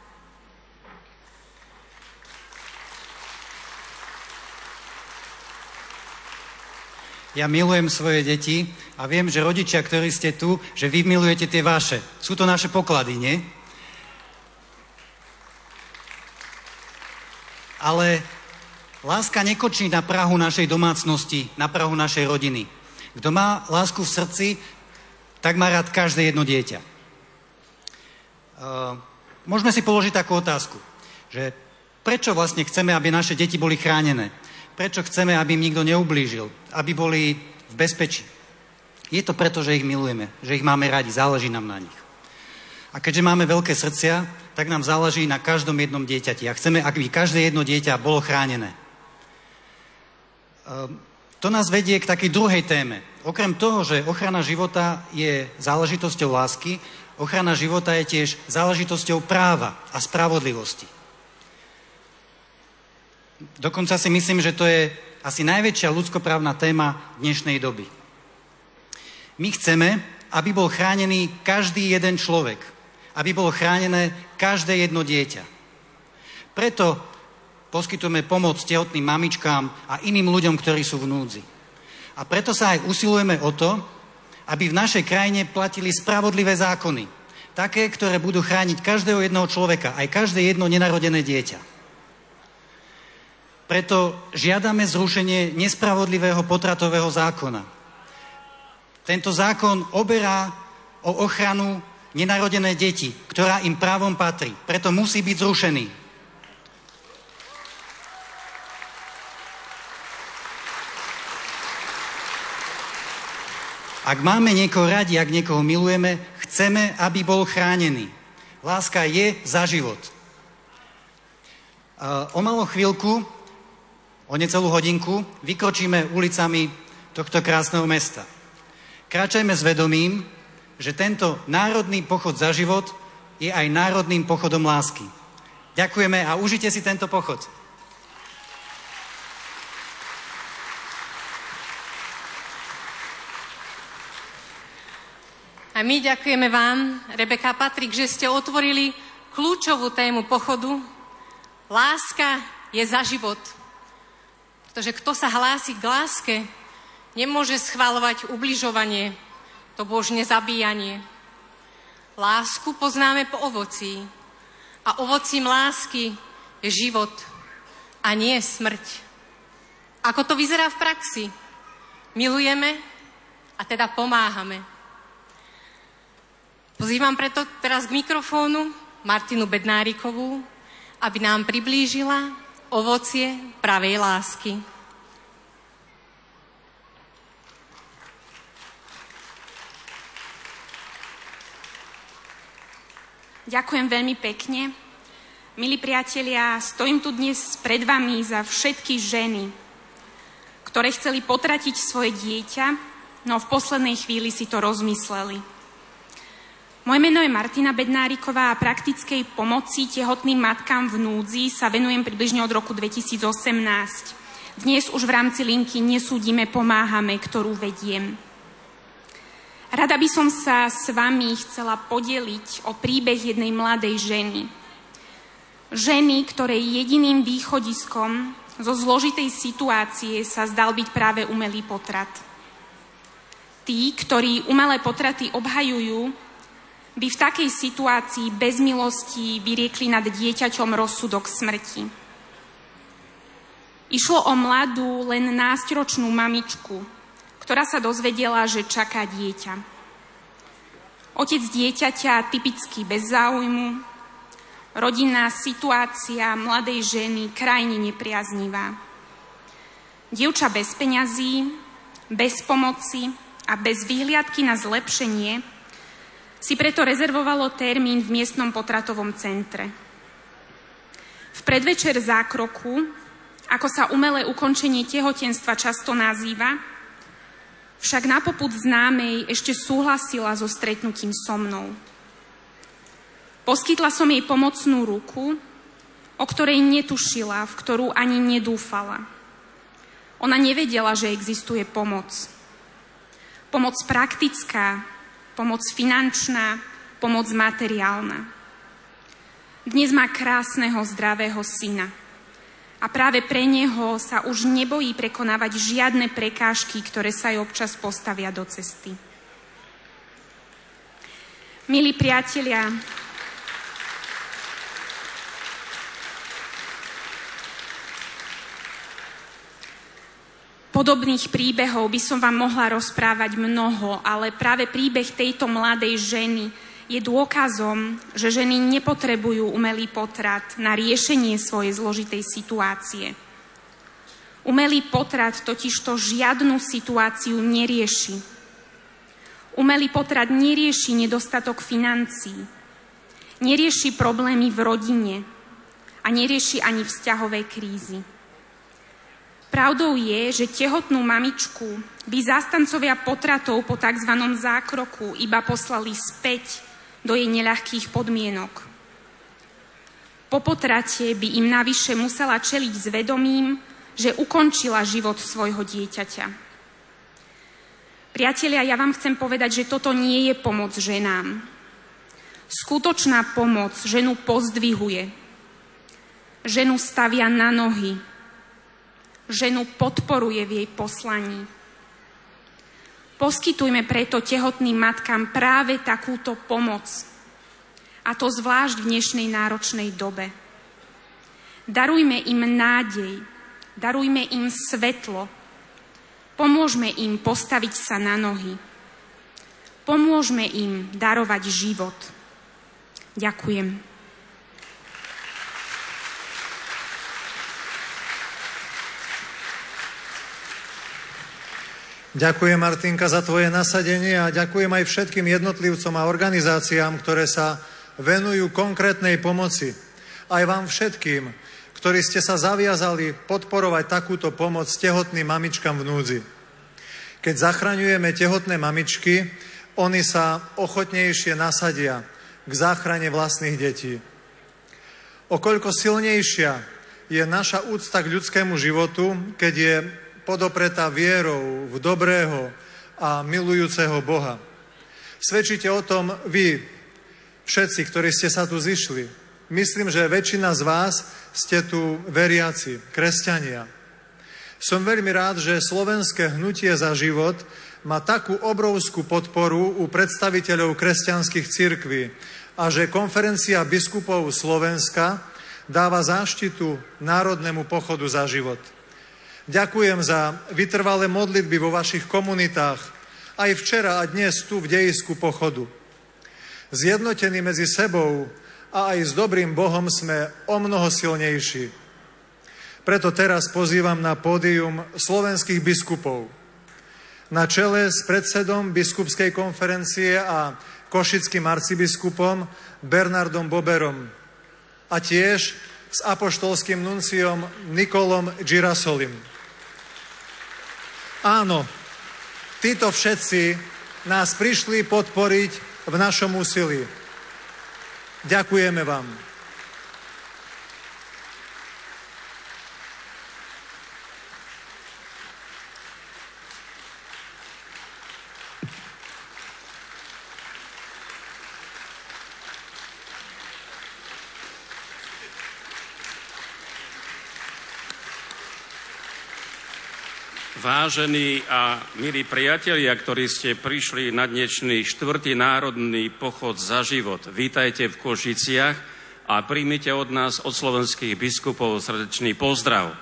Ja milujem svoje deti a viem, že rodičia, ktorí ste tu, že vy milujete tie vaše. Sú to naše poklady, nie? Ale láska nekočí na prahu našej domácnosti, na prahu našej rodiny. Kto má lásku v srdci, tak má rád každé jedno dieťa. Môžeme si položiť takú otázku, že prečo vlastne chceme, aby naše deti boli chránené? Prečo chceme, aby im nikto neublížil? Aby boli v bezpečí? Je to preto, že ich milujeme, že ich máme radi, záleží nám na nich. A keďže máme veľké srdcia, tak nám záleží na každom jednom dieťati. A chceme, aby každé jedno dieťa bolo chránené. To nás vedie k takej druhej téme. Okrem toho, že ochrana života je záležitosťou lásky, ochrana života je tiež záležitosťou práva a spravodlivosti. Dokonca si myslím, že to je asi najväčšia ľudskoprávna téma dnešnej doby. My chceme, aby bol chránený každý jeden človek, aby bolo chránené každé jedno dieťa. Preto poskytujeme pomoc tehotným mamičkám a iným ľuďom, ktorí sú v núdzi. A preto sa aj usilujeme o to, aby v našej krajine platili spravodlivé zákony, také, ktoré budú chrániť každého jednoho človeka, aj každé jedno nenarodené dieťa. Preto žiadame zrušenie nespravodlivého potratového zákona. Tento zákon oberá o ochranu nenarodené deti, ktorá im právom patrí. Preto musí byť zrušený. Ak máme niekoho radi, ak niekoho milujeme, chceme, aby bol chránený. Láska je za život. O malú chvíľku, o necelú hodinku, vykročíme ulicami tohto krásneho mesta. Kráčajme s vedomím, že tento národný pochod za život je aj národným pochodom lásky. Ďakujeme a užite si tento pochod. A my ďakujeme vám, Rebeka a Patrik, že ste otvorili kľúčovú tému pochodu. Láska je za život. Pretože kto sa hlási k láske, nemôže schvaľovať ubližovanie, to božné zabíjanie. Lásku poznáme po ovocí. A ovocím lásky je život a nie smrť. Ako to vyzerá v praxi? Milujeme a teda pomáhame. Pozývam preto teraz k mikrofónu Martinu Bednárikovú, aby nám priblížila ovocie pravej lásky. Ďakujem veľmi pekne. Milí priatelia, stojím tu dnes pred vami za všetky ženy, ktoré chceli potratiť svoje dieťa, no v poslednej chvíli si to rozmysleli. Moje meno je Martina Bednáriková a praktickej pomoci tehotným matkám v núdzi sa venujem približne od roku 2018. Dnes už v rámci linky Nesúdime, pomáhame, ktorú vediem. Rada by som sa s vami chcela podeliť o príbeh jednej mladej ženy. Ženy, ktorej jediným východiskom zo zložitej situácie sa zdal byť práve umelý potrat. Tí, ktorí umelé potraty obhajujú, by v takej situácii bez milosti vyriekli nad dieťaťom rozsudok smrti. Išlo o mladú, len násteročnú mamičku, ktorá sa dozvedela, že čaká dieťa. Otec dieťaťa typicky bez záujmu, rodinná situácia mladej ženy krajne nepriaznivá. Dievča bez peňazí, bez pomoci a bez vyhliadky na zlepšenie si preto rezervovalo termín v miestnom potratovom centre. V predvečer zákroku, ako sa umelé ukončenie tehotenstva často nazýva, však na popud známej ešte súhlasila so stretnutím so mnou. Poskytla som jej pomocnú ruku, o ktorej netušila, v ktorú ani nedúfala. Ona nevedela, že existuje pomoc. Pomoc praktická, pomoc finančná, pomoc materiálna. Dnes má krásneho, zdravého syna. A práve pre neho sa už nebojí prekonávať žiadne prekážky, ktoré sa jej občas postavia do cesty. Milí priatelia, podobných príbehov by som vám mohla rozprávať mnoho, ale práve príbeh tejto mladej ženy je dôkazom, že ženy nepotrebujú umelý potrat na riešenie svojej zložitej situácie. Umelý potrat totižto žiadnu situáciu nerieši. Umelý potrat nerieši nedostatok financií, nerieši problémy v rodine a nerieši ani vzťahové krízy. Pravdou je, že tehotnú mamičku by zástancovia potratov po tzv. Zákroku iba poslali späť do jej neľahkých podmienok. Po potrate by im navyše musela čeliť s vedomím, že ukončila život svojho dieťaťa. Priatelia, ja vám chcem povedať, že toto nie je pomoc ženám. Skutočná pomoc ženu pozdvihuje, ženu stavia na nohy, ženu podporuje v jej poslaní. Poskytujme preto tehotným matkám práve takúto pomoc, a to zvlášť v dnešnej náročnej dobe. Darujme im nádej, darujme im svetlo, pomôžme im postaviť sa na nohy, pomôžme im darovať život. Ďakujem. Ďakujem, Martinka, za tvoje nasadenie a ďakujem aj všetkým jednotlivcom a organizáciám, ktoré sa venujú konkrétnej pomoci. Aj vám všetkým, ktorí ste sa zaviazali podporovať takúto pomoc tehotným mamičkám v núdzi. Keď zachraňujeme tehotné mamičky, oni sa ochotnejšie nasadia k záchrane vlastných detí. Okoľko silnejšia je naša úcta k ľudskému životu, keď je podopretá vierou v dobrého a milujúceho Boha. Svedčíte o tom vy, všetci, ktorí ste sa tu zišli. Myslím, že väčšina z vás ste tu veriaci, kresťania. Som veľmi rád, že Slovenské hnutie za život má takú obrovskú podporu u predstaviteľov kresťanských cirkví a že Konferencia biskupov Slovenska dáva záštitu Národnému pochodu za život. Ďakujem za vytrvalé modlitby vo vašich komunitách, aj včera a dnes tu v dejisku pochodu. Zjednotení medzi sebou a aj s dobrým Bohom sme o mnoho silnejší. Preto teraz pozývam na pódium slovenských biskupov. Na čele s predsedom biskupskej konferencie a košickým arcibiskupom Bernardom Boberom a tiež s apoštolským nunciom Nikolom Girasolim. Áno, títo všetci nás prišli podporiť v našom úsilí. Ďakujeme vám. Vážení a milí priatelia, ktorí ste prišli na dnešný 4. národný pochod za život, vítajte v Košiciach a príjmite od nás, od slovenských biskupov, srdečný pozdrav.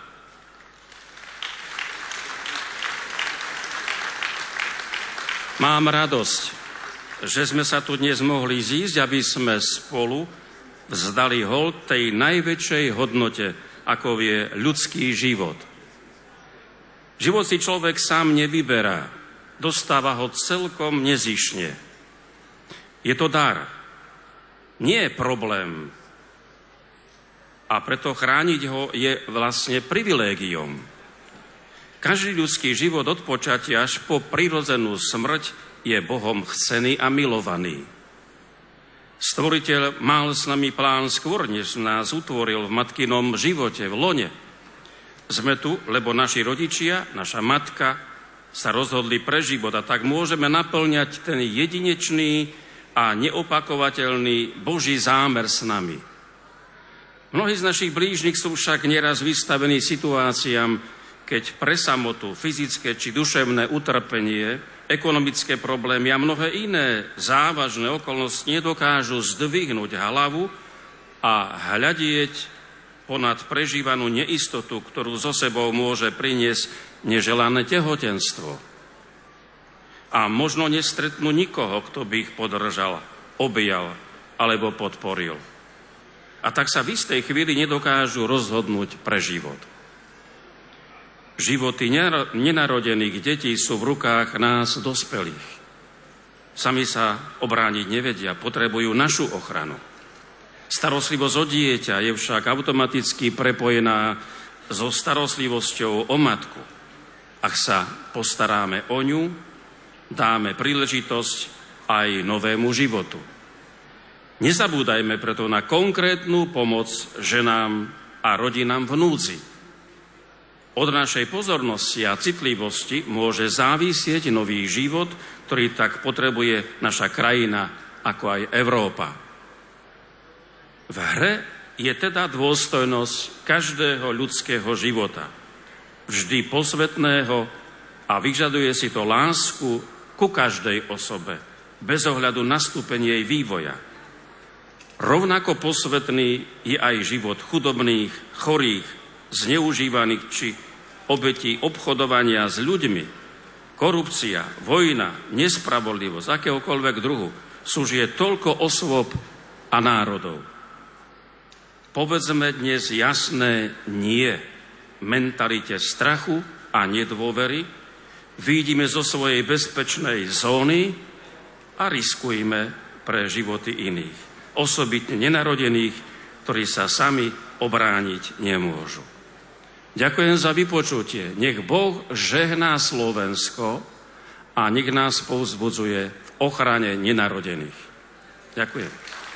Mám radosť, že sme sa tu dnes mohli zísť, aby sme spolu vzdali hold tej najväčšej hodnote, ako je ľudský život. Život si človek sám nevyberá, dostáva ho celkom nezišne. Je to dar, nie je problém. A preto chrániť ho je vlastne privilégiom. Každý ľudský život od počatia až po prirodzenú smrť je Bohom chcený a milovaný. Stvoriteľ mal s nami plán skôr, než nás utvoril v matkinom živote, v lone. Sme tu, lebo naši rodičia, naša matka sa rozhodli pre život a tak môžeme naplňať ten jedinečný a neopakovateľný Boží zámer s nami. Mnohí z našich blížnych sú však nieraz vystavení situáciám, keď pre samotu, fyzické či duševné utrpenie, ekonomické problémy a mnohé iné závažné okolnosti nedokážu zdvihnúť hlavu a hľadieť ponad prežívanú neistotu, ktorú so sebou môže priniesť neželané tehotenstvo. A možno nestretnú nikoho, kto by ich podržal, objal alebo podporil. A tak sa v istej chvíli nedokážu rozhodnúť pre život. Životy nenarodených detí sú v rukách nás dospelých. Sami sa obrániť nevedia, potrebujú našu ochranu. Starostlivosť o dieťa je však automaticky prepojená so starostlivosťou o matku. Ak sa postaráme o ňu, dáme príležitosť aj novému životu. Nezabúdajme preto na konkrétnu pomoc ženám a rodinám v núdzi. Od našej pozornosti a citlivosti môže závisieť nový život, ktorý tak potrebuje naša krajina, ako aj Európa. V hre je teda dôstojnosť každého ľudského života, vždy posvetného, a vyžaduje si to lásku ku každej osobe, bez ohľadu na stupeň jej vývoja. Rovnako posvetný je aj život chudobných, chorých, zneužívaných či obetí obchodovania s ľuďmi. Korupcia, vojna, nespravodlivosť akéhokoľvek druhu súžije toľko osôb a národov. Povedzme dnes jasné nie mentalite strachu a nedôvery, vyjdime zo svojej bezpečnej zóny a riskujme pre životy iných, osobitne nenarodených, ktorí sa sami obrániť nemôžu. Ďakujem za vypočutie. Nech Boh žehná Slovensko a nech nás povzbudzuje v ochrane nenarodených. Ďakujem.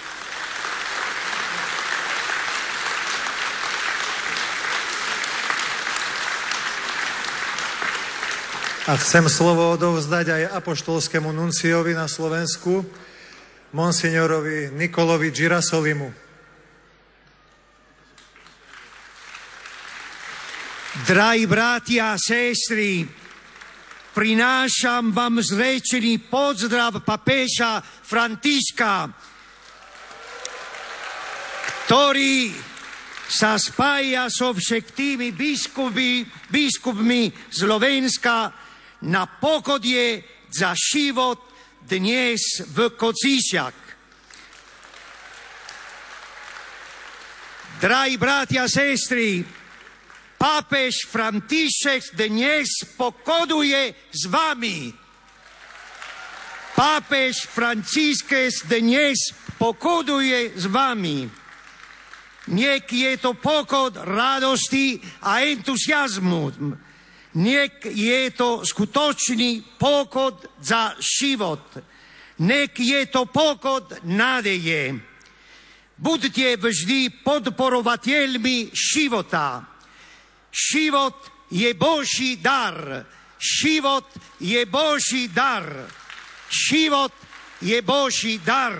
A chcem slovo odovzdať aj apoštolskému nunciovi na Slovensku, monsignorovi Nikolovi Girasolimu. Drahí bratia a sestry, prinášam vám zrečený pozdrav pápeža Františka, ktorý sa spája so všetkými biskupmi Slovenska na pochodie za život dnes v Košiciach. Drahí bratia a sestry, pápež František dnes pochoduje s vami. Pápež František dnes pochoduje s vami. Nech je to pochod radosti a entuziazmu. Nech je to skutočný pochod za život. Nech je to pochod nádeje. Buďte vždy podporovateľmi života. Život je Boží dar. Život je Boží dar. Život je Boží dar.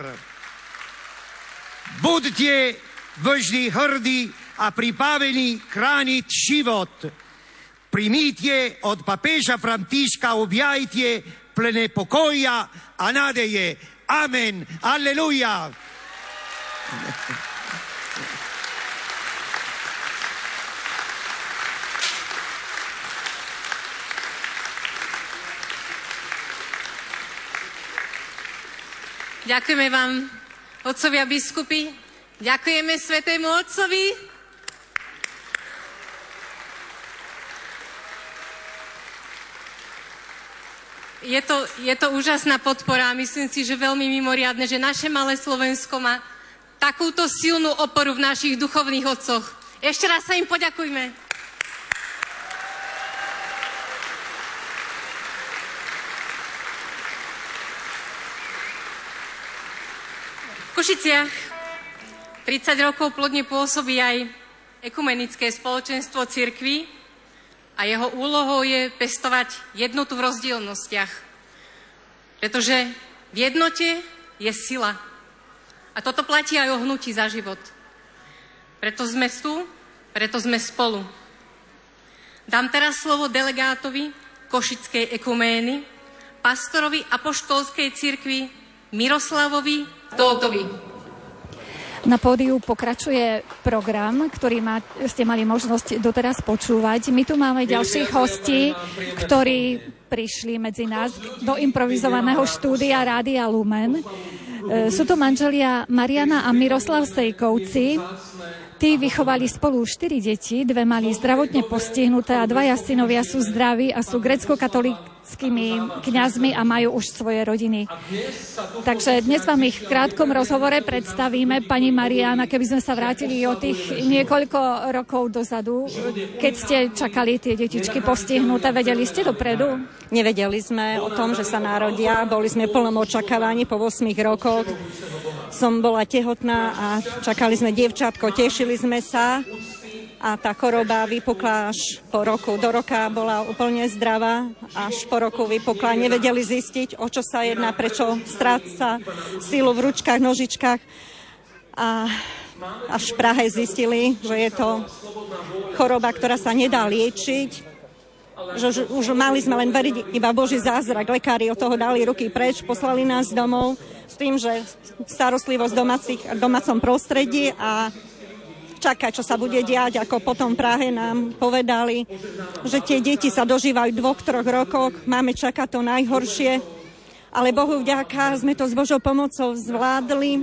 Buďte vždy hrdí a pripravení chrániť život. Primite od pápeža Františka objajtie plné pokoja a nádeje. Amen. Aleluja. Ďakujeme vám, otcovia biskupy. Ďakujeme svätému otcovi. Je to úžasná podpora a myslím si, že veľmi mimoriadne, že naše malé Slovensko má takúto silnú oporu v našich duchovných otcoch. Ešte raz sa im poďakujme. V Košiciach 30 rokov plodne pôsobí aj ekumenické spoločenstvo cirkví, a jeho úlohou je pestovať jednotu v rozdielnostiach. Pretože v jednote je sila. A toto platí aj o hnutí za život. Preto sme tu, preto sme spolu. Dám teraz slovo delegátovi Košickej ekumény, pastorovi apoštolskej cirkvi Miroslavovi Tótovi. Na pódiu pokračuje program, ktorý ste mali možnosť doteraz počúvať. My tu máme ďalších hostí, ktorí prišli medzi nás do improvizovaného štúdia Rádia Lumen. Sú to manželia Mariana a Miroslav Sejkovci. Tí vychovali spolu 4 deti, 2 mali zdravotne postihnuté a 2 synovia sú zdraví a sú grécko-katolíckymi kňazmi a majú už svoje rodiny. Takže dnes vám ich v krátkom rozhovore predstavíme. Pani Mariana, keby sme sa vrátili o tých niekoľko rokov dozadu, keď ste čakali tie detičky postihnuté, vedeli ste dopredu? Nevedeli sme o tom, že sa narodia, boli sme v plnom očakávaní po 8 rokoch. Som bola tehotná a čakali sme dievčatko, tešili sme sa a tá choroba vypukla až po roku. Do roka bola úplne zdravá, až po roku vypukla. Nevedeli zistiť, o čo sa jedná, prečo stráca sílu v ručkách, nožičkách. A až v Prahe zistili, že je to choroba, ktorá sa nedá liečiť. Že už mali sme len veriť iba Boží zázrak. Lekári od toho dali ruky preč, poslali nás domov s tým, že starostlivosť v domácom prostredí a čakať, čo sa bude diať, ako potom v Prahe nám povedali, že tie deti sa dožívajú 2-3 rokoch, máme čakať to najhoršie, ale Bohu vďaka, sme to s Božou pomocou zvládli.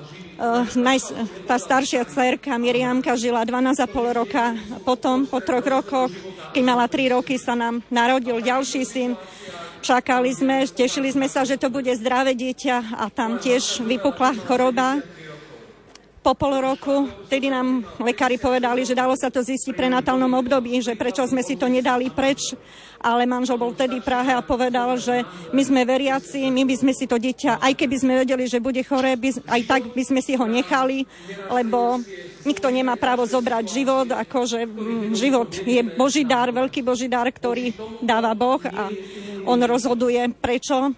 Tá staršia dcerka Miriamka žila 12,5 roka, potom po 3 rokoch, keď mala 3 roky, sa nám narodil ďalší syn. Čakali sme, tešili sme sa, že to bude zdravé dieťa a tam tiež vypukla choroba. Po pol roku, vtedy nám lekári povedali, že dalo sa to zistiť pre natálnom období, že prečo sme si to nedali preč, ale manžel bol vtedy v Prahe a povedal, že my sme veriaci, my by sme si to dieťa, aj keby sme vedeli, že bude choré, aj tak by sme si ho nechali, lebo nikto nemá právo zobrať život, akože život je Boží dar, veľký Boží dar, ktorý dáva Boh a on rozhoduje, prečo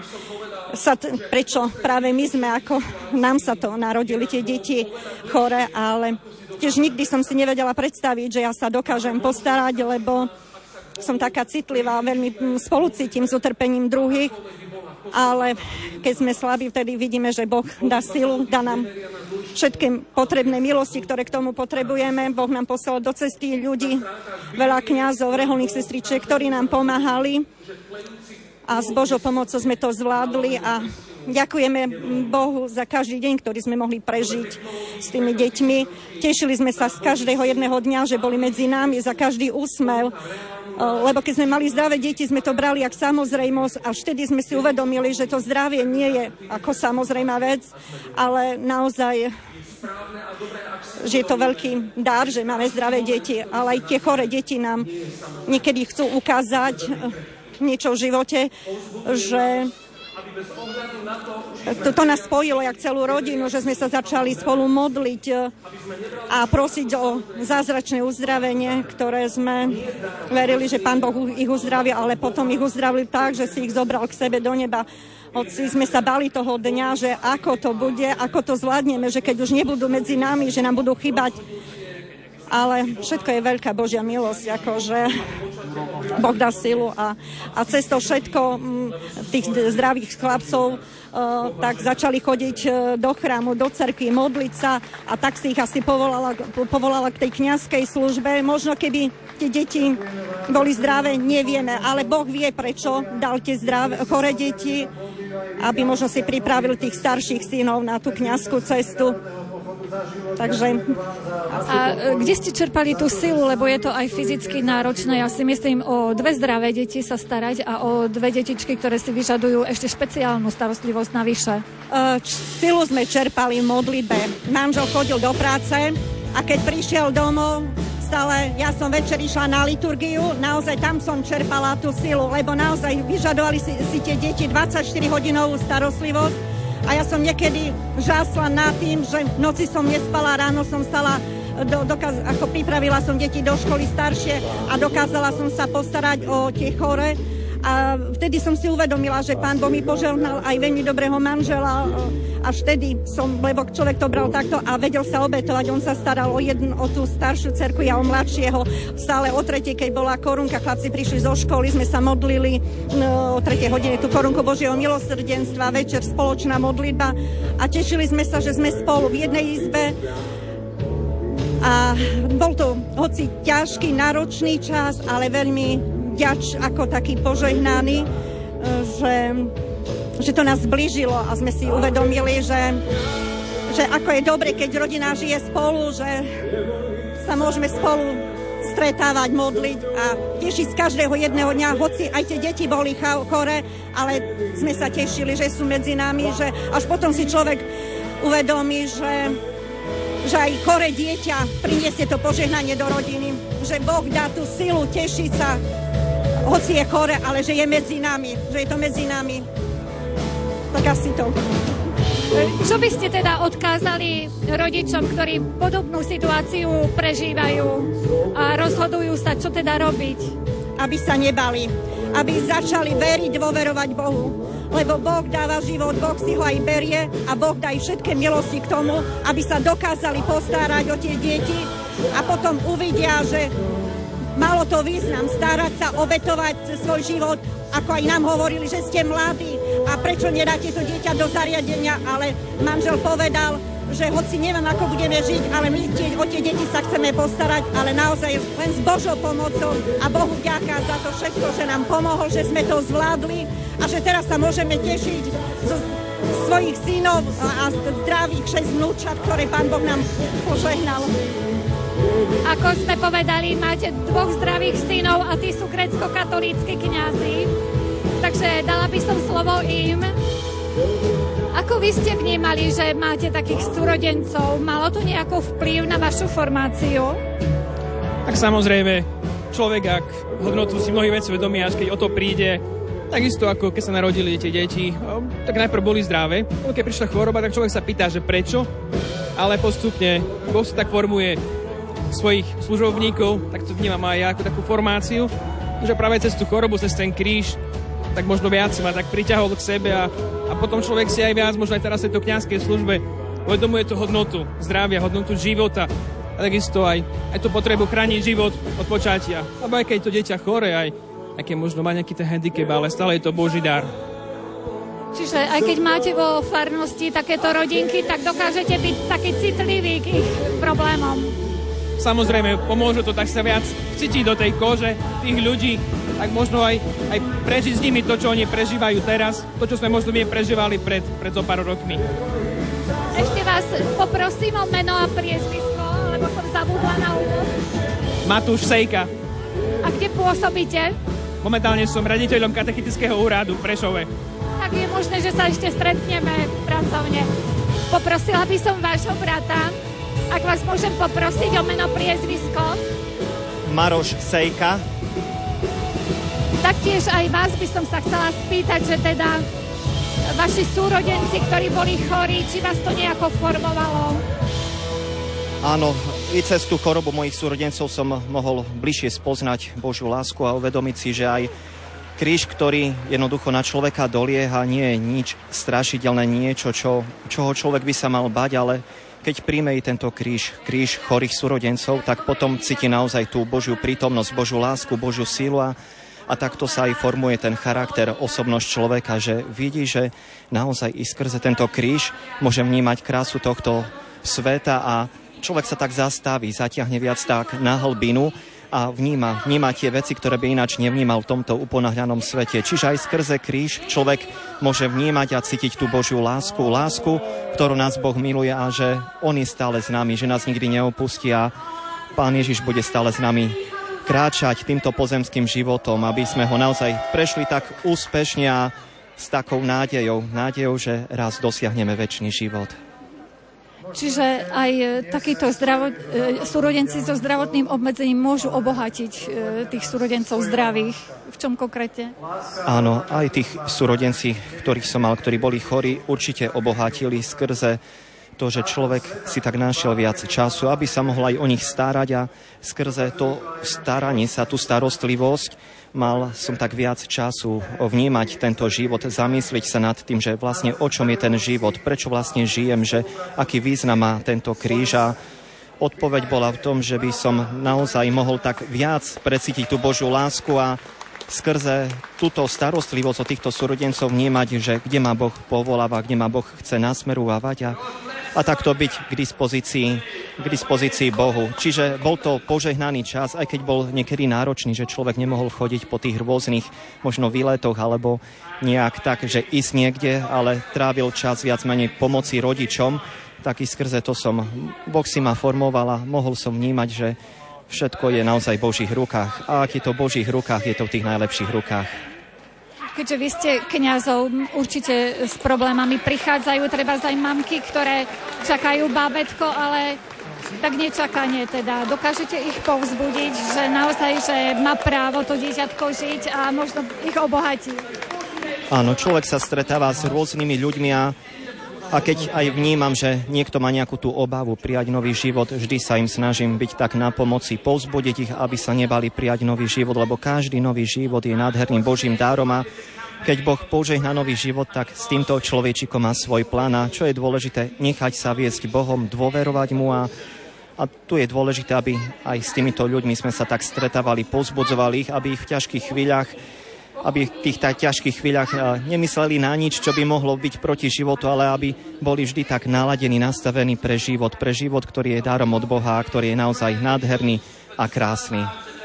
práve my sme, ako nám sa to narodili tie deti chore, ale tiež nikdy som si nevedela predstaviť, že ja sa dokážem postarať, lebo som taká citlivá, veľmi spolucítim s utrpením druhých, ale keď sme slabí, vtedy vidíme, že Boh dá silu, dá nám všetky potrebné milosti, ktoré k tomu potrebujeme. Boh nám poslal do cesty ľudí, veľa kňazov, reholných sestričiek, ktorí nám pomáhali. A s Božou pomocou sme to zvládli a ďakujeme Bohu za každý deň, ktorý sme mohli prežiť s tými deťmi. Tešili sme sa z každého jedného dňa, že boli medzi nami, za každý úsmev, lebo keď sme mali zdravé deti, sme to brali ako samozrejmosť a vtedy sme si uvedomili, že to zdravie nie je ako samozrejmá vec, ale naozaj, že je to veľký dar, že máme zdravé deti, ale aj tie choré deti nám niekedy chcú ukázať niečo v živote, že to nás spojilo jak celú rodinu, že sme sa začali spolu modliť a prosiť o zázračné uzdravenie, ktoré sme verili, že Pán Boh ich uzdraví, ale potom ich uzdravil tak, že si ich zobral k sebe do neba. Hoci sme sa bali toho dňa, že ako to bude, ako to zvládneme, že keď už nebudú medzi nami, že nám budú chýbať. Ale všetko je veľká Božia milosť, akože Boh dá silu a cez to všetko tých zdravých chlapcov tak začali chodiť do chrámu, do cerkvy, modliť sa a tak si ich asi povolala k tej kňazskej službe. Možno keby tie deti boli zdravé, nevieme, ale Boh vie, prečo dal tie choré deti, aby možno si pripravil tých starších synov na tú kňazskú cestu. Takže... A kde ste čerpali tú silu, lebo je to aj fyzicky náročné? Ja si myslím, o 2 zdravé deti sa starať a o 2 detičky, ktoré si vyžadujú ešte špeciálnu starostlivosť navyše. Silu sme čerpali v modlitbe. Manžel chodil do práce a keď prišiel domov, stále ja som večer išla na liturgiu, naozaj tam som čerpala tú silu, lebo naozaj vyžadovali si tie deti 24-hodinovú starostlivosť. A ja som niekedy žásla nad tým, že v noci som nespala, ráno som stala, ako pripravila som deti do školy staršie a dokázala som sa postarať o tie chore. A vtedy som si uvedomila, že Pán Boh mi požehnal aj veľmi dobrého manžela. Až vtedy lebo človek to bral takto a vedel sa obetovať. On sa staral o tú staršiu dcerku, ja o mladšieho. Stále o 3:00, keď bola korunka, chlapci prišli zo školy, sme sa modlili o 3:00 hodine tú korunku Božieho milosrdenstva, večer spoločná modlitba a tešili sme sa, že sme spolu v jednej izbe. A bol to hoci ťažký, náročný čas, ale veľmi ako taký požehnaný, že to nás zblížilo a sme si uvedomili, že ako je dobre, keď rodina žije spolu, že sa môžeme spolu stretávať, modliť a tešiť z každého jedného dňa, hoci aj tie deti boli chore, ale sme sa tešili, že sú medzi nami, že až potom si človek uvedomí, že aj chore dieťa priniesie to požehnanie do rodiny, že Boh dá tú silu tešiť sa, hoci je chore, ale že je medzi nami, že je to medzi nami. Tak asi to. Čo by ste teda odkázali rodičom, ktorí podobnú situáciu prežívajú a rozhodujú sa, čo teda robiť? Aby sa nebali, aby začali veriť, dôverovať Bohu. Lebo Boh dáva život, Boh si ho aj berie a Boh dá všetké milosti k tomu, aby sa dokázali postarať o tie deti a potom uvidia, že malo to význam starať sa, obetovať svoj život, ako aj nám hovorili, že ste mladí a prečo nedáte to dieťa do zariadenia, ale manžel povedal, že hoci neviem, ako budeme žiť, ale my o tie deti sa chceme postarať, ale naozaj len s Božou pomocou a Bohu vďaka za to všetko, že nám pomohol, že sme to zvládli a že teraz sa môžeme tešiť zo svojich synov a zdravých 6 vnúčat, ktoré Pán Boh nám požehnal. Ako sme povedali, máte 2 zdravých synov a tí sú grécko-katolícki kňazi, takže dala by som slovo im. Ako vy ste vnímali, že máte takých súrodencov? Malo to nejaký vplyv na vašu formáciu? Tak samozrejme, človek, ak hodnotu si mnohých vecí uvedomí, až keď o to príde, takisto ako keď sa narodili tie deti, tak najprv boli zdravé. Keď prišla choroba, tak človek sa pýta, že prečo, ale postupne Boh sa tak formuje svojich služobníkov, tak to vnímam aj ja ako takú formáciu, že práve cez tú chorobu, cez ten kríž, tak možno viac ma tak priťahol k sebe a potom človek si aj viac, možno aj teraz v tejto kňazskej službe, uvedomuje tú hodnotu zdravia, hodnotu života a takisto aj tú potrebu chrániť život od počatia. Lebo aj keď je to dieťa chore, aj keď možno má nejaký ten handicap, ale stále je to Boží dar. Čiže aj keď máte vo farnosti takéto rodinky, tak dokážete byť taký citlivý k ich problémom. Samozrejme, pomôže to tak sa viac cítiť do tej kože tých ľudí, tak možno aj prežiť s nimi to, čo oni prežívajú teraz, to, čo sme možno my prežívali pred zo pár rokmi. Ešte vás poprosím o meno a priezvisko, lebo som zabudla na úvod. Matúš Sejka. A kde pôsobíte? Momentálne som riaditeľom katechetického úradu v Prešove. Tak je možné, že sa ešte stretneme pracovne. Poprosila by som vášho brata, ak vás môžem poprosiť o meno priezvisko. Maroš Sejka. Taktiež aj vás by som sa chcela spýtať, že teda vaši súrodenci, ktorí boli chorí, či vás to nejako formovalo? Áno, i cez tú chorobu mojich súrodencov som mohol bližšie spoznať Božiu lásku a uvedomiť si, že aj kríž, ktorý jednoducho na človeka dolieha, nie je nič strašidelné, niečo, čoho človek by sa mal bať, ale keď príjme i tento kríž chorých súrodencov, tak potom cíti naozaj tú Božiu prítomnosť, Božiu lásku, Božiu sílu a takto sa aj formuje ten charakter, osobnosť človeka, že vidí, že naozaj i skrze tento kríž môže vnímať krásu tohto sveta a človek sa tak zastaví, zatiahne viac tak na hlbinu a vníma tie veci, ktoré by ináč nevnímal v tomto uponáhľanom svete. Čiže aj skrze kríž človek môže vnímať a cítiť tú Božiu lásku, ktorú nás Boh miluje a že On je stále s nami, že nás nikdy neopustí a Pán Ježiš bude stále s nami kráčať týmto pozemským životom, aby sme ho naozaj prešli tak úspešne a s takou nádejou, že raz dosiahneme večný život. Čiže aj takíto súrodenci so zdravotným obmedzením môžu obohatiť tých súrodencov zdravých. V čom konkrétne? Áno, aj tých súrodenci, ktorých som mal, ktorí boli chorí, určite obohatili skrze to, že človek si tak našiel viac času, aby sa mohol aj o nich starať a skrze to staranie sa, tú starostlivosť, mal som tak viac času vnímať tento život, zamyslieť sa nad tým, že vlastne o čom je ten život, prečo vlastne žijem, že aký význam má tento kríž a odpoveď bola v tom, že by som naozaj mohol tak viac precítiť tú Božiu lásku a skrze túto starostlivosť o týchto súrodencov vnímať, že kde ma Boh povoláva, kde ma Boh chce nasmerovať a takto byť k dispozícii Bohu. Čiže bol to požehnaný čas, aj keď bol niekedy náročný, že človek nemohol chodiť po tých rôznych možno výletoch alebo nejak tak, že ísť niekde, ale trávil čas viac menej pomoci rodičom, tak i skrze to Boh si ma formoval a mohol som vnímať, že všetko je naozaj v Božích rukách. A ak je to v Božích rukách, je to v tých najlepších rukách. Keďže vy ste kňazov, určite s problémami prichádzajú treba aj mamky, ktoré čakajú bábätko, ale tak nečakanie teda. Dokážete ich povzbudiť, že naozaj, že má právo to dieťatko žiť a možno ich obohatí? Áno, človek sa stretáva s rôznymi ľuďmi a A keď aj vnímam, že niekto má nejakú tú obavu prijať nový život, vždy sa im snažím byť tak na pomoci, povzbudiť ich, aby sa nebali prijať nový život, lebo každý nový život je nádherným Božím dárom a keď Boh požehná nový život, tak s týmto človečikom má svoj plán a čo je dôležité, nechať sa viesť Bohom, dôverovať mu a tu je dôležité, aby aj s týmito ľuďmi sme sa tak stretávali, povzbudzovali ich, aby ich v ťažkých chvíľach aby v tých ťažkých chvíľach nemysleli na nič, čo by mohlo byť proti životu, ale aby boli vždy tak naladení, nastavení pre život, ktorý je darom od Boha, ktorý je naozaj nádherný a krásny.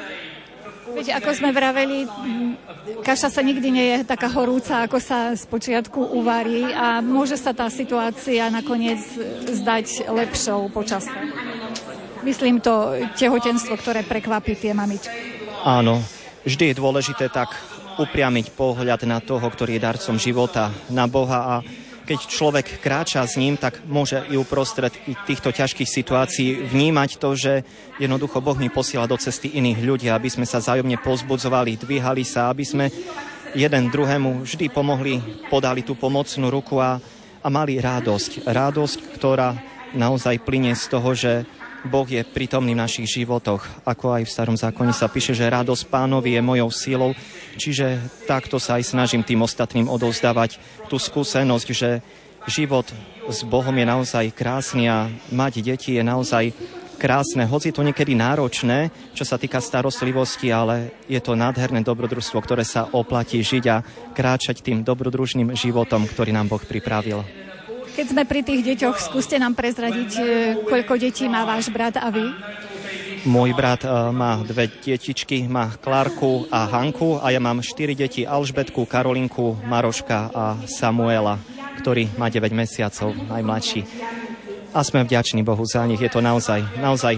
Veď ako sme vraveli, kaša sa nikdy nie je taká horúca, ako sa spočiatku uvarí a môže sa tá situácia nakoniec zdať lepšou počasom. Myslím to tehotenstvo, ktoré prekvapí tie mamičky. Áno, vždy je dôležité tak upriamiť pohľad na toho, ktorý je darcom života, na Boha a keď človek kráča s ním, tak môže i uprostred týchto ťažkých situácií vnímať to, že jednoducho Boh mi posiela do cesty iných ľudí, aby sme sa vzájomne povzbudzovali, dvíhali sa, aby sme jeden druhému vždy pomohli, podali tú pomocnú ruku a mali radosť. Radosť, ktorá naozaj plynie z toho, že Boh je prítomný v našich životoch. Ako aj v Starom zákone sa píše, že radosť Pánovi je mojou sílou. Čiže takto sa aj snažím tým ostatným odovzdávať tú skúsenosť, že život s Bohom je naozaj krásny a mať deti je naozaj krásne. Hoci je to niekedy náročné, čo sa týka starostlivosti, ale je to nádherné dobrodružstvo, ktoré sa oplatí žiť a kráčať tým dobrodružným životom, ktorý nám Boh pripravil. Keď sme pri tých deťoch, skúste nám prezradiť, koľko detí má váš brat a vy? Môj brat má 2 detičky, má Klárku a Hanku a ja mám 4 deti, Alžbetku, Karolinku, Maroška a Samuela, ktorý má 9 mesiacov, najmladší. A sme vďační Bohu za nich, je to naozaj,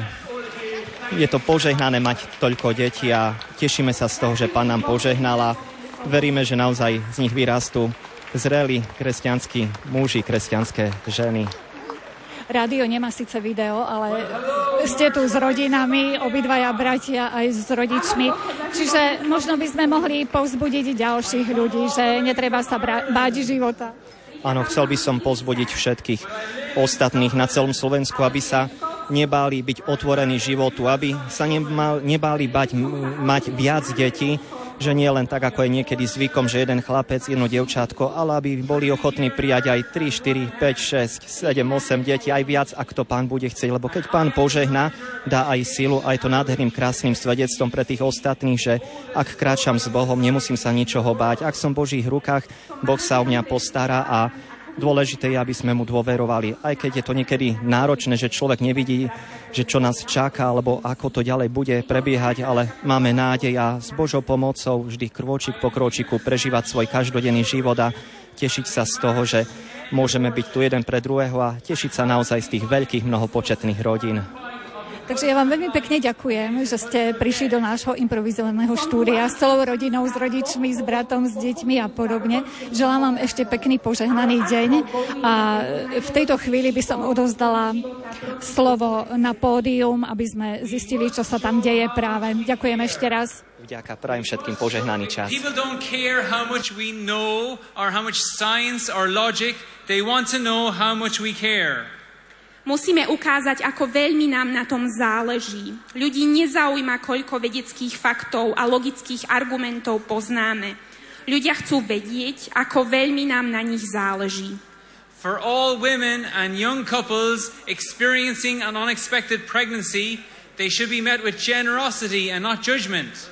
je to požehnané mať toľko detí a tešíme sa z toho, že Pán nám požehnal a veríme, že naozaj z nich vyrastú zrelí kresťanskí muži, kresťanské ženy. Rádio nemá síce video, ale ste tu s rodinami, obidvaja bratia aj s rodičmi. Čiže možno by sme mohli povzbudiť ďalších ľudí, že netreba sa báť života. Áno, chcel by som povzbudiť všetkých ostatných na celom Slovensku, aby sa nebáli byť otvorení životu, aby sa nebáli mať viac detí, že nie len tak, ako je niekedy zvykom, že jeden chlapec, jedno dievčatko, ale aby boli ochotní prijať aj 3, 4, 5, 6, 7, 8 detí, aj viac, ak to Pán bude chcieť. Lebo keď Pán požehná, dá aj silu, aj to nádherným, krásnym svedectvom pre tých ostatných, že ak kráčam s Bohom, nemusím sa ničoho báť. Ak som v Božích rukách, Boh sa o mňa postará a dôležité je, aby sme mu dôverovali. Aj keď je to niekedy náročné, že človek nevidí, že čo nás čaká, alebo ako to ďalej bude prebiehať, ale máme nádej a s Božou pomocou vždy krôčik po krôčiku prežívať svoj každodenný život a tešiť sa z toho, že môžeme byť tu jeden pre druhého a tešiť sa naozaj z tých veľkých mnohopočetných rodín. Takže ja vám veľmi pekne ďakujem, že ste prišli do nášho improvizovaného štúdia s celou rodinou, s rodičmi, s bratom, s deťmi a podobne. Želám vám ešte pekný požehnaný deň a v tejto chvíli by som odovzdala slovo na pódium, aby sme zistili, čo sa tam deje práve. Ďakujem ešte raz. Vďaka, prajem všetkým požehnaný čas. People don't care how much we know or how much science or logic, they want to know how much we care. Musíme ukázať, ako veľmi nám na tom záleží. Ľudí nezaujíma, koľko vedeckých faktov a logických argumentov poznáme. Ľudia chcú vedieť, ako veľmi nám na nich záleží. For all women and young couples experiencing an unexpected pregnancy, they should be met with generosity and not judgment.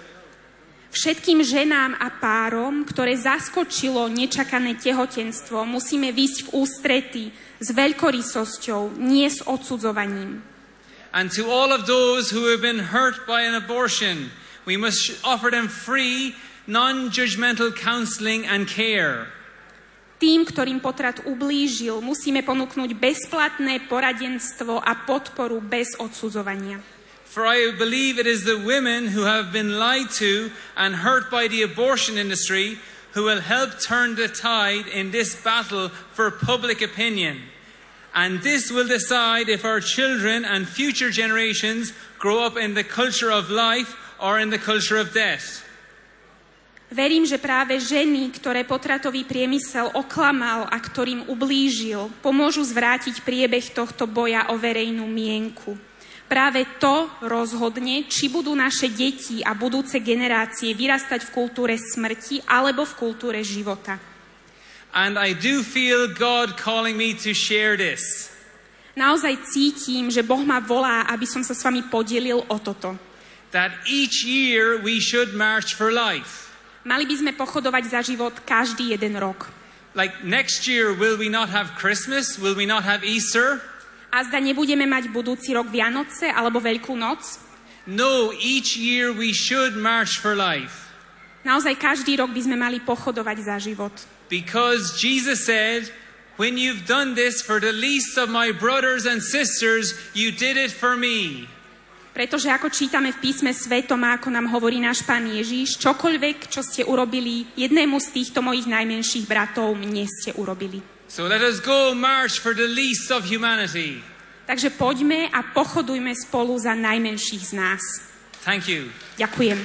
Všetkým ženám a párom, ktoré zaskočilo nečakané tehotenstvo, musíme výjsť v ústrety s veľkorysosťou, nie s odsudzovaním. And to all of those who have been hurt by an abortion, we must offer them free, non-judgmental counseling and care. Tým, ktorým potrat ublížil, musíme ponúknuť bezplatné poradenstvo a podporu bez odsudzovania. For I believe it is the women who have been lied to and hurt by the abortion industry who will help turn the tide in this battle for public opinion. And this will decide if our children and future generations grow up in the culture of life or in the culture of death. Verím, že práve ženy, ktoré potratový priemysel oklamal a ktorým ublížil, pomôžu zvrátiť priebeh tohto boja o verejnú mienku. Práve to rozhodne, či budú naše deti a budúce generácie vyrastať v kultúre smrti alebo v kultúre života. And I do feel God calling me to share this. Naozaj cítim, že Boh ma volá, aby som sa s vami podelil o toto. That each year we should march for life. Mali by sme pochodovať za život každý jeden rok. Like next year, will we not have Christmas? Will we not have Easter? A zda nebudeme mať budúci rok Vianoce alebo Veľkú noc? No, each year we should march for life. Naozaj každý rok by sme mali pochodovať za život. Because Jesus said, when you've done this for the least of my brothers and sisters, you did it for me. Pretože ako čítame v písme svetom a ako nám hovorí náš Pán Ježiš, čokoľvek, čo ste urobili jednému z týchto mojich najmenších bratov, mne ste urobili. So let us go march for the least of humanity. Takže poďme a pochodujme spolu za najmenších z nás. Thank you. Ďakujem.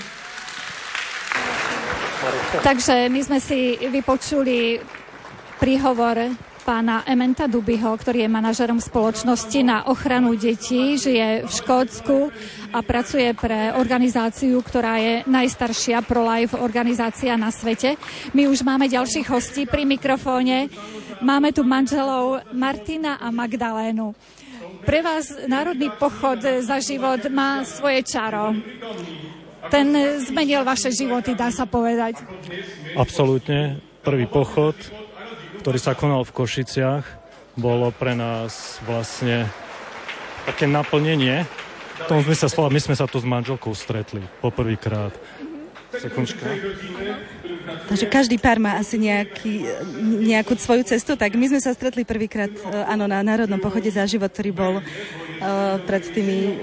Takže my sme si vypočuli príhovor pána Ementa Dubyho, ktorý je manažerom spoločnosti na ochranu detí, žije v Škótsku a pracuje pre organizáciu, ktorá je najstaršia pro-life organizácia na svete. My už máme ďalších hostí pri mikrofóne. Máme tu manželov Martina a Magdalénu. Pre vás Národný pochod za život má svoje čaro. Ten zmenil vaše životy, dá sa povedať. Absolútne. Prvý pochod, ktorý sa konal v Košiciach, bolo pre nás vlastne také naplnenie. V tom zmysle slova, my sme sa tu s manželkou stretli poprvýkrát. Sekundčka. Takže každý pár má asi nejakú svoju cestu, tak my sme sa stretli prvýkrát na Národnom pochode za život, ktorý bol pred tými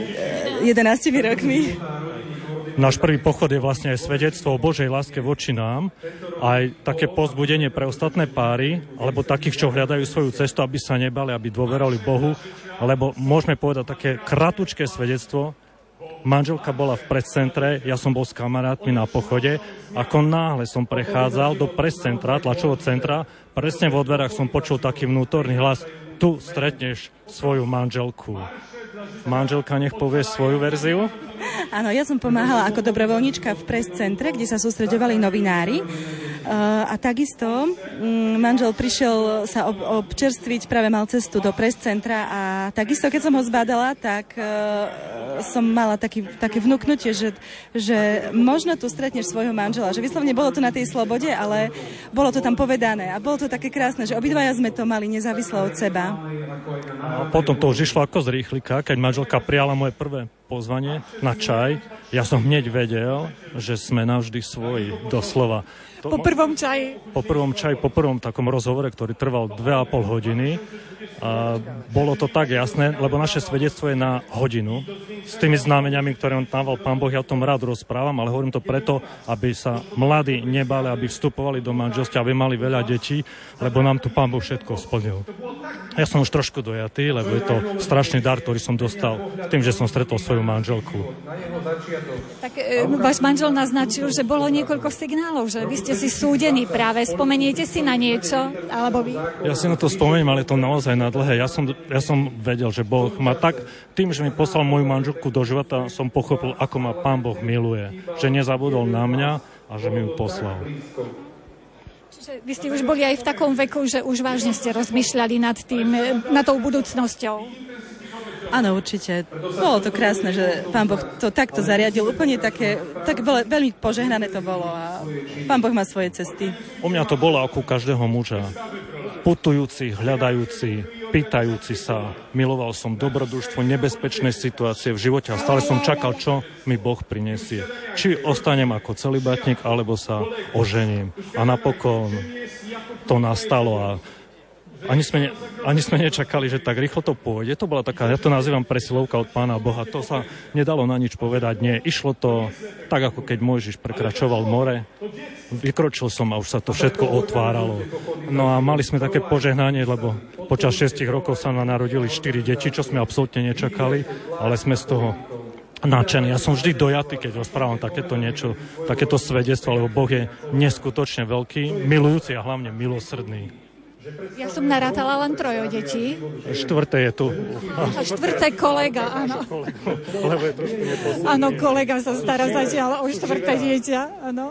11 rokmi. Náš prvý pochod je vlastne aj svedectvo o Božej láske voči nám, aj také povzbudenie pre ostatné páry, alebo takých, čo hľadajú svoju cestu, aby sa nebali, aby dôverovali Bohu, lebo môžeme povedať také kratučké svedectvo. Manželka bola v prescentre, ja som bol s kamarátmi na pochode, ako náhle som prechádzal do prescentra, tlačového centra, presne vo dverách som počul taký vnútorný hlas: tu stretneš svoju manželku. Manželka nech povie svoju verziu. Áno, ja som pomáhala ako dobrovoľnička v press-centre, kde sa sústreďovali novinári. A takisto manžel prišiel sa občerstviť, práve mal cestu do press-centra a takisto, keď som ho zbadala, tak som mala také vnúknutie, že možno tu stretneš svojho manžela. Že vyslovne bolo to na tej slobode, ale bolo to tam povedané. A bolo to také krásne, že obidvaja sme to mali nezávislo od seba. A potom to už išlo ako z rýchlika, keď manželka prijala moje prvé pozvanie na čaj. Ja som hneď vedel, že sme navždy svoji, doslova. Po prvom čaji? Po prvom čaji, po prvom takom rozhovore, ktorý trval 2,5 hodiny. A bolo to tak jasné, lebo naše svedectvo je na hodinu. S tými znameniami, ktoré on dával Pán Boh, ja o tom rád rozprávam, ale hovorím to preto, aby sa mladí nebali, aby vstupovali do manželstva, aby mali veľa detí, lebo nám tu Pán Boh všetko splnil. Ja som už trošku dojatý, lebo je to strašný dar, ktorý som dostal tým, že som stretol svoju manželku. Tak váš manžel naznačil, že bolo niekoľko signálov, že vy ste si súdení práve. Spomeniete si na niečo? Alebo vy? Ja si na to spomeniem, ale to naozaj na dlhé. Ja som vedel, že Boh ma tak, tým, že mi poslal moju manželku do života, som pochopil, ako ma Pán Boh miluje. Že nezabudol na mňa a že mi ju poslal. Čiže vy ste už boli aj v takom veku, že už vážne ste rozmýšľali nad tou budúcnosťou. Áno, určite. Bolo to krásne, že Pán Boh to takto zariadil. Úplne tak veľmi požehnané to bolo a Pán Boh má svoje cesty. U mňa to bolo ako u každého muža. Putujúci, hľadajúci, pýtajúci sa. Miloval som dobrodružstvo, nebezpečné situácie v živote a stále som čakal, čo mi Boh prinesie. Či ostanem ako celibatník, alebo sa ožením. A napokon to nastalo a ani sme nečakali, že tak rýchlo to pôjde. To bola taká, ja to nazývam presilovka od Pána Boha. To sa nedalo na nič povedať. Nie, išlo to tak, ako keď Mojžiš prekračoval more. Vykročil som a už sa to všetko otváralo. No a mali sme také požehnanie, lebo počas 6 rokov sa nám narodili 4 deti, čo sme absolútne nečakali, ale sme z toho nadšený. Ja som vždy dojatý, keď rozprávam takéto niečo, takéto svedectvo, lebo Boh je neskutočne veľký, milujúci a hlavne milosrdný. Ja som narátala len 3 detí. 4. je tu. A 4. kolega, áno. Áno, kolega sa stará zatiaľ o 4. dieťa, áno.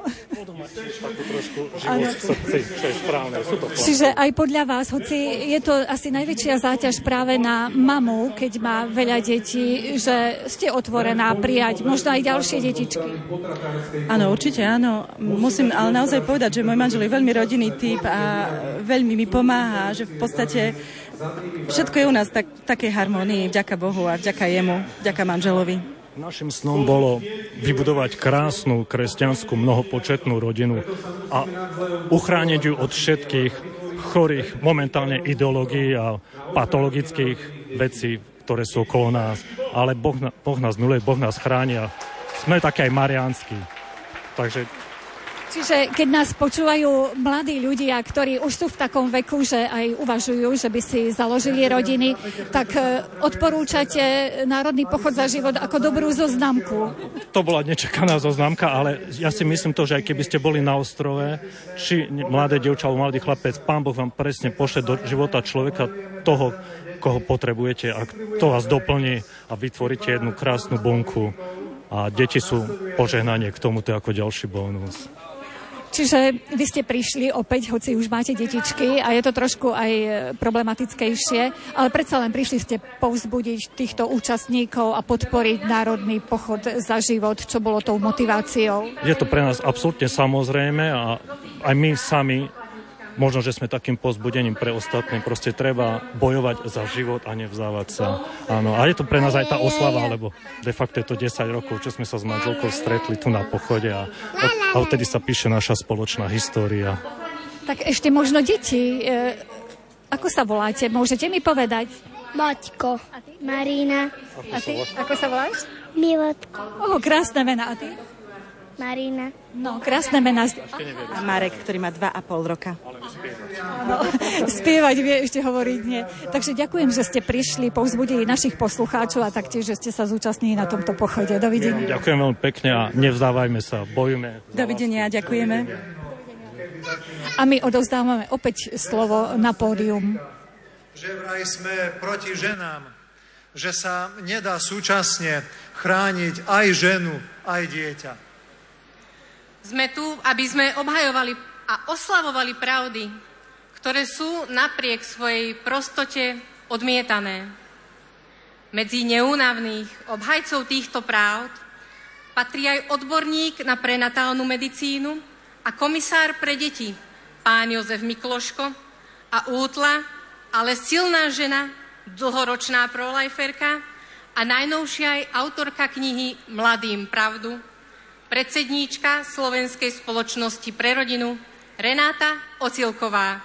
Čiže aj podľa vás, hoci je to asi najväčšia záťaž práve na mamu, keď má veľa detí, že ste otvorená prijať možno aj ďalšie detičky. Áno, určite áno. Musím ale naozaj povedať, že môj manžel je veľmi rodinný typ a veľmi mi pomáha, že v podstate všetko je u nás v takej harmonii, vďaka Bohu a vďaka jemu, vďaka manželovi. Našim snom bolo vybudovať krásnu, kresťanskú, mnohopočetnú rodinu a uchrániť ju od všetkých chorých momentálne ideológií a patologických vecí, ktoré sú okolo nás. Ale Boh nás miluje, Boh nás chráni a sme takí aj mariánsky. Čiže keď nás počúvajú mladí ľudia, ktorí už sú v takom veku, že aj uvažujú, že by si založili rodiny, tak odporúčate Národný pochod za život ako dobrú zoznamku? To bola nečakaná zoznamka, ale ja si myslím to, že aj keby ste boli na ostrove, či mladé dievča alebo mladý chlapec, Pán Boh vám presne pošle do života človeka toho, koho potrebujete a to vás doplní a vytvoríte jednu krásnu bunku. A deti sú požehnanie k tomuto ako ďalší bonus. Čiže vy ste prišli opäť, hoci už máte detičky a je to trošku aj problematickejšie, ale predsa len prišli ste povzbudiť týchto účastníkov a podporiť Národný pochod za život, čo bolo tou motiváciou. Je to pre nás absolútne samozrejme a aj my sami, možno, že sme takým povzbudením pre ostatní, proste treba bojovať za život a nevzdávať sa. Áno, a je to pre nás aj tá oslava, lebo de facto je to 10 rokov, čo sme sa s manželkou stretli tu na pochode a odtedy sa píše naša spoločná história. Tak ešte možno deti, ako sa voláte? Môžete mi povedať? Maťko. Marina. A ty? Ako sa voláš? Milotko. Krásne mená. A ty? Marina. No, krásne mená. A Marek, ktorý má 2,5 roka. No, spievať vie, ešte hovoriť nie. Takže ďakujem, že ste prišli, povzbudili našich poslucháčov a taktiež, že ste sa zúčastnili na tomto pochode. Dovidenia. Ďakujem veľmi pekne a nevzdávajme sa, bojujme. Dovidenia, ďakujeme. A my odovzdávame opäť slovo na pódium. Že vraj sme proti ženám, že sa nedá súčasne chrániť aj ženu, aj dieťa. Sme tu, aby sme obhajovali a oslavovali pravdy, ktoré sú napriek svojej prostote odmietané. Medzi neúnavných obhajcov týchto pravd patrí aj odborník na prenatálnu medicínu a komisár pre deti, pán Jozef Mikloško, a útla, ale silná žena, dlhoročná proliferka a najnovšia aj autorka knihy Mladým pravdu, predsedníčka Slovenskej spoločnosti pre rodinu Renáta Ocilková.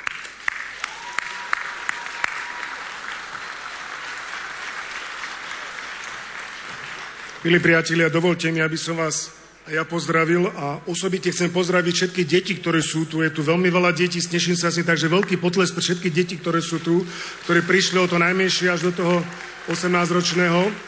Milí priatelia, dovolte mi, aby som vás aj ja pozdravil a osobite chcem pozdraviť všetky deti, ktoré sú tu. Je tu veľmi veľa detí, sneším sa si, takže veľký potles pre všetky deti, ktoré sú tu, ktoré prišli od toho najmenšie až do toho 18-ročného.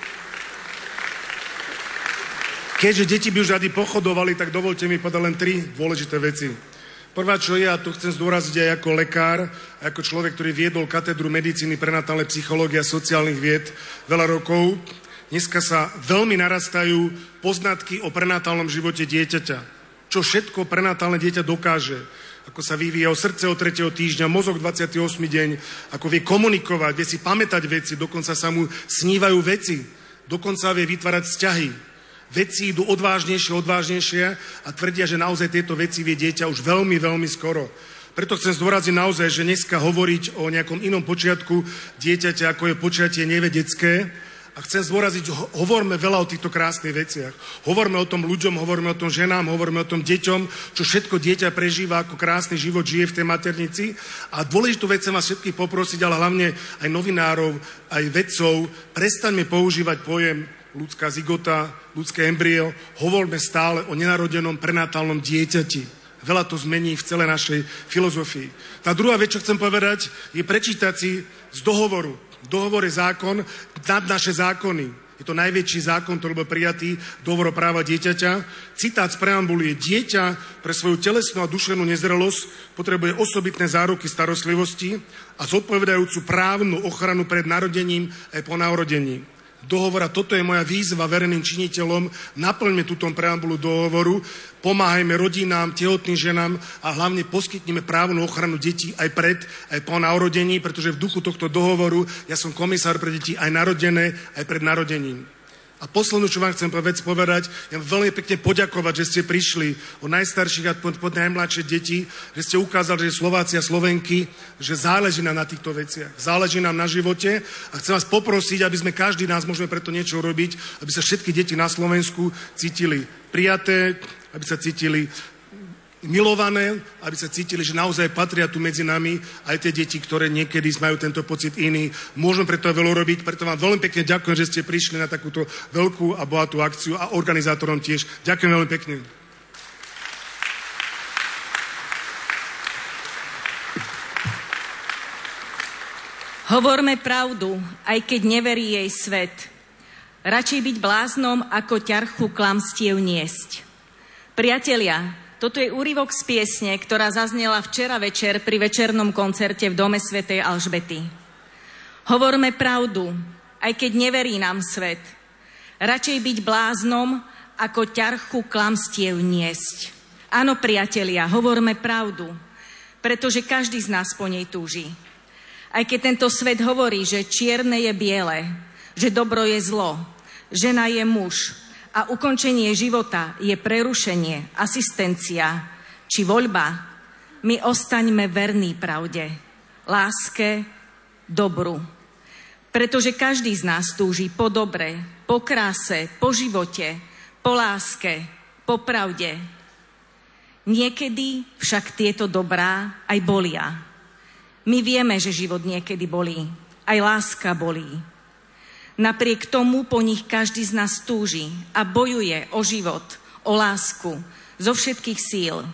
Keďže deti by už radi pochodovali, tak dovolte mi povedať len 3 dôležité veci. Prvá, čo je, a to chcem zdôraziť aj ako lekár, ako človek, ktorý viedol katedru medicíny, prenatálnej psychológie a sociálnych vied veľa rokov, dneska sa veľmi narastajú poznatky o prenatálnom živote dieťaťa. Čo všetko prenatálne dieťa dokáže. Ako sa vyvíja o srdce od 3. týždňa, mozog 28. deň, ako vie komunikovať, vie si pamätať veci, dokonca sa mu snívajú veci, dokonca vie vytvárať vzťahy. Veci idú odvážnejšie a tvrdia, že naozaj tieto veci vie dieťa už veľmi, veľmi skoro. Preto chcem zdôraziť naozaj, že dneska hovoriť o nejakom inom počiatku dieťaťa, ako je počatie nevedecké. A chcem zdôraziť, hovorme veľa o týchto krásnych veciach. Hovorme o tom ľuďom, hovorme o tom ženám, hovorme o tom deťom, čo všetko dieťa prežíva, ako krásny život žije v tej maternici. A dôležitú vec chcem vás všetkých poprosiť, ale hlavne aj novinárov, aj vedcov, prestaňme používať pojem ľudská zygota, ľudské embryo, hovorme stále o nenarodenom prenatálnom dieťati. Veľa to zmení v celej našej filozofii. Tá druhá vec, čo chcem povedať, je prečítať si z dohovoru. Dohovor je zákon nad naše zákony. Je to najväčší zákon, ktorý bol prijatý, dohovor o práva dieťaťa. Citát z preambuly je: dieťa pre svoju telesnú a duševnú nezrelosť potrebuje osobitné záruky starostlivosti a zodpovedajúcu právnu ochranu pred narodením aj po narodení. Dohovora, toto je moja výzva verejným činiteľom, naplňme túto preambulu dohovoru, pomáhajme rodinám, tehotným ženám a hlavne poskytneme právnu ochranu detí aj pred, aj po narodení, pretože v duchu tohto dohovoru ja som komisár pre deti aj narodené, aj pred narodením. A poslednú, čo vám chcem povedať, ja vám veľmi pekne poďakovať, že ste prišli od najstarších a po najmladšie deti, že ste ukázali, že Slováci a Slovenky, že záleží nám na týchto veciach, záleží nám na živote a chcem vás poprosiť, aby sme každý nás môžeme preto niečo robiť, aby sa všetky deti na Slovensku cítili prijaté, aby sa cítili milované, aby sa cítili, že naozaj patria tu medzi nami aj tie deti, ktoré niekedy majú tento pocit iný. Môžeme preto veľa robiť, preto vám veľmi pekne ďakujem, že ste prišli na takúto veľkú a bohatú akciu a organizátorom tiež. Ďakujem veľmi pekne. Hovorme pravdu, aj keď neverí jej svet. Radšej byť bláznom, ako ťarchu klamstiev niesť. Priatelia, toto je úryvok z piesne, ktorá zaznela včera večer pri večernom koncerte v dome svätej Alžbety. Hovorme pravdu, aj keď neverí nám svet. Radšej byť bláznom, ako ťarchu klamstiev niesť. Áno, priatelia, hovorme pravdu, pretože každý z nás po nej túži. Aj keď tento svet hovorí, že čierne je biele, že dobro je zlo, žena je muž, a ukončenie života je prerušenie, asistencia či voľba, my ostaňme verní pravde, láske, dobru. Pretože každý z nás túži po dobre, po kráse, po živote, po láske, po pravde. Niekedy však tieto dobrá aj bolia. My vieme, že život niekedy bolí, aj láska bolí. Napriek tomu po nich každý z nás túži a bojuje o život, o lásku zo všetkých síl.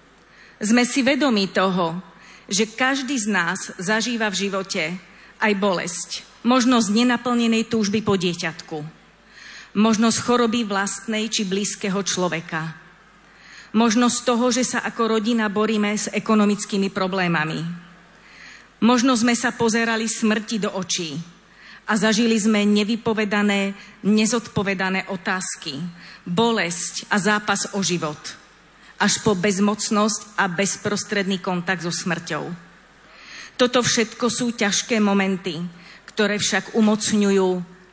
Sme si vedomí toho, že každý z nás zažíva v živote aj bolesť, možno z nenaplnenej túžby po dieťatku, možno z choroby vlastnej či blízkeho človeka, možno z toho, že sa ako rodina boríme s ekonomickými problémami. Možno sme sa pozerali smrti do očí a zažili sme nevypovedané, nezodpovedané otázky, bolesť a zápas o život, až po bezmocnosť a bezprostredný kontakt so smrťou. Toto všetko sú ťažké momenty, ktoré však umocňujú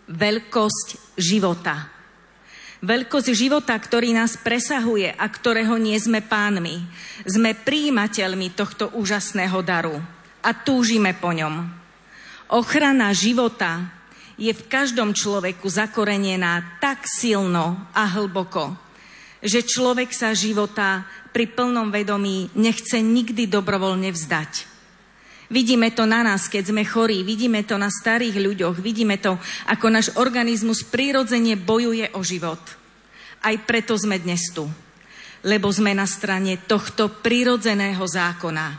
veľkosť života. Veľkosť života, ktorý nás presahuje a ktorého nie sme pánmi. Sme prijímateľmi tohto úžasného daru a túžime po ňom. Ochrana života je v každom človeku zakorenená tak silno a hlboko, že človek sa života pri plnom vedomí nechce nikdy dobrovoľne vzdať. Vidíme to na nás, keď sme chorí, vidíme to na starých ľuďoch, vidíme to, ako náš organizmus prirodzene bojuje o život. Aj preto sme dnes tu, lebo sme na strane tohto prirodzeného zákona.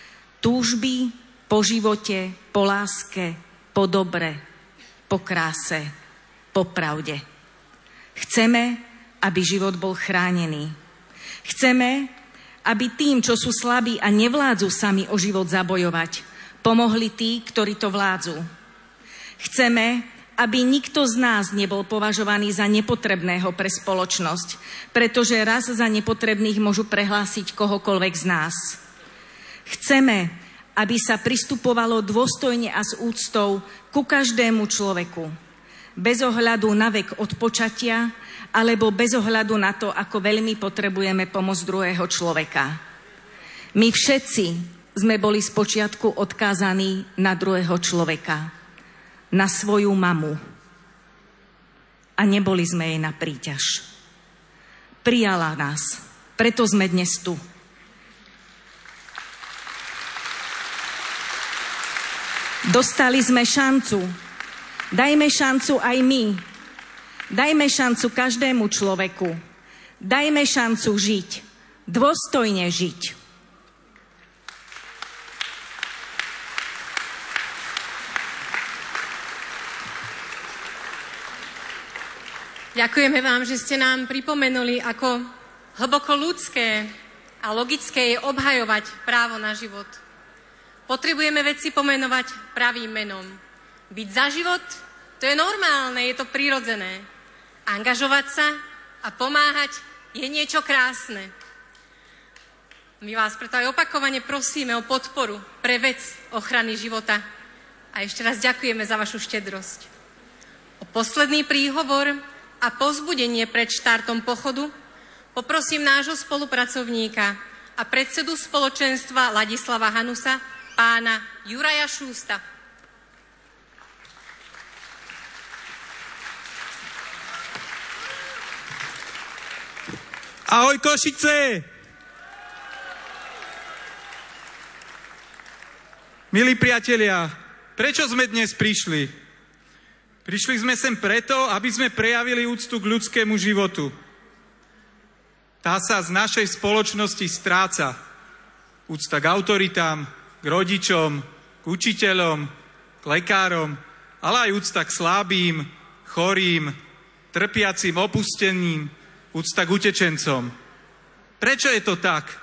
Túžby po živote, po láske, po dobre, po kráse, po pravde. Chceme, aby život bol chránený. Chceme, aby tým, čo sú slabí a nevládzu sami o život zabojovať, pomohli tí, ktorí to vládzu. Chceme, aby nikto z nás nebol považovaný za nepotrebného pre spoločnosť, pretože raz za nepotrebných môžu prehlásiť kohokoľvek z nás. Chceme, aby sa pristupovalo dôstojne a s úctou ku každému človeku, bez ohľadu na vek od počatia, alebo bez ohľadu na to, ako veľmi potrebujeme pomoc druhého človeka. My všetci sme boli spočiatku odkázaní na druhého človeka, na svoju mamu. A neboli sme jej na príťaž. Prijala nás, preto sme dnes tu. Dostali sme šancu. Dajme šancu aj my. Dajme šancu každému človeku. Dajme šancu žiť. Dôstojne žiť. Ďakujeme vám, že ste nám pripomenuli, ako hlboko ľudské a logické je obhajovať právo na život. Potrebujeme veci pomenovať pravým menom. Byť za život, to je normálne, je to prirodzené. Angažovať sa a pomáhať je niečo krásne. My vás preto aj opakovane prosíme o podporu pre vec ochrany života. A ešte raz ďakujeme za vašu štedrosť. O posledný príhovor a povzbudenie pred štartom pochodu poprosím nášho spolupracovníka a predsedu spoločenstva Ladislava Hanusa, pána Juraja Šústa. Ahoj Košice! Milí priatelia, prečo sme dnes prišli? Prišli sme sem preto, aby sme prejavili úctu k ľudskému životu. Tá sa z našej spoločnosti stráca. Úcta k autoritám, k rodičom, k učiteľom, k lekárom, ale aj úcta k slabým, chorým, trpiacim, opusteným, úcta k utečencom. Prečo je to tak?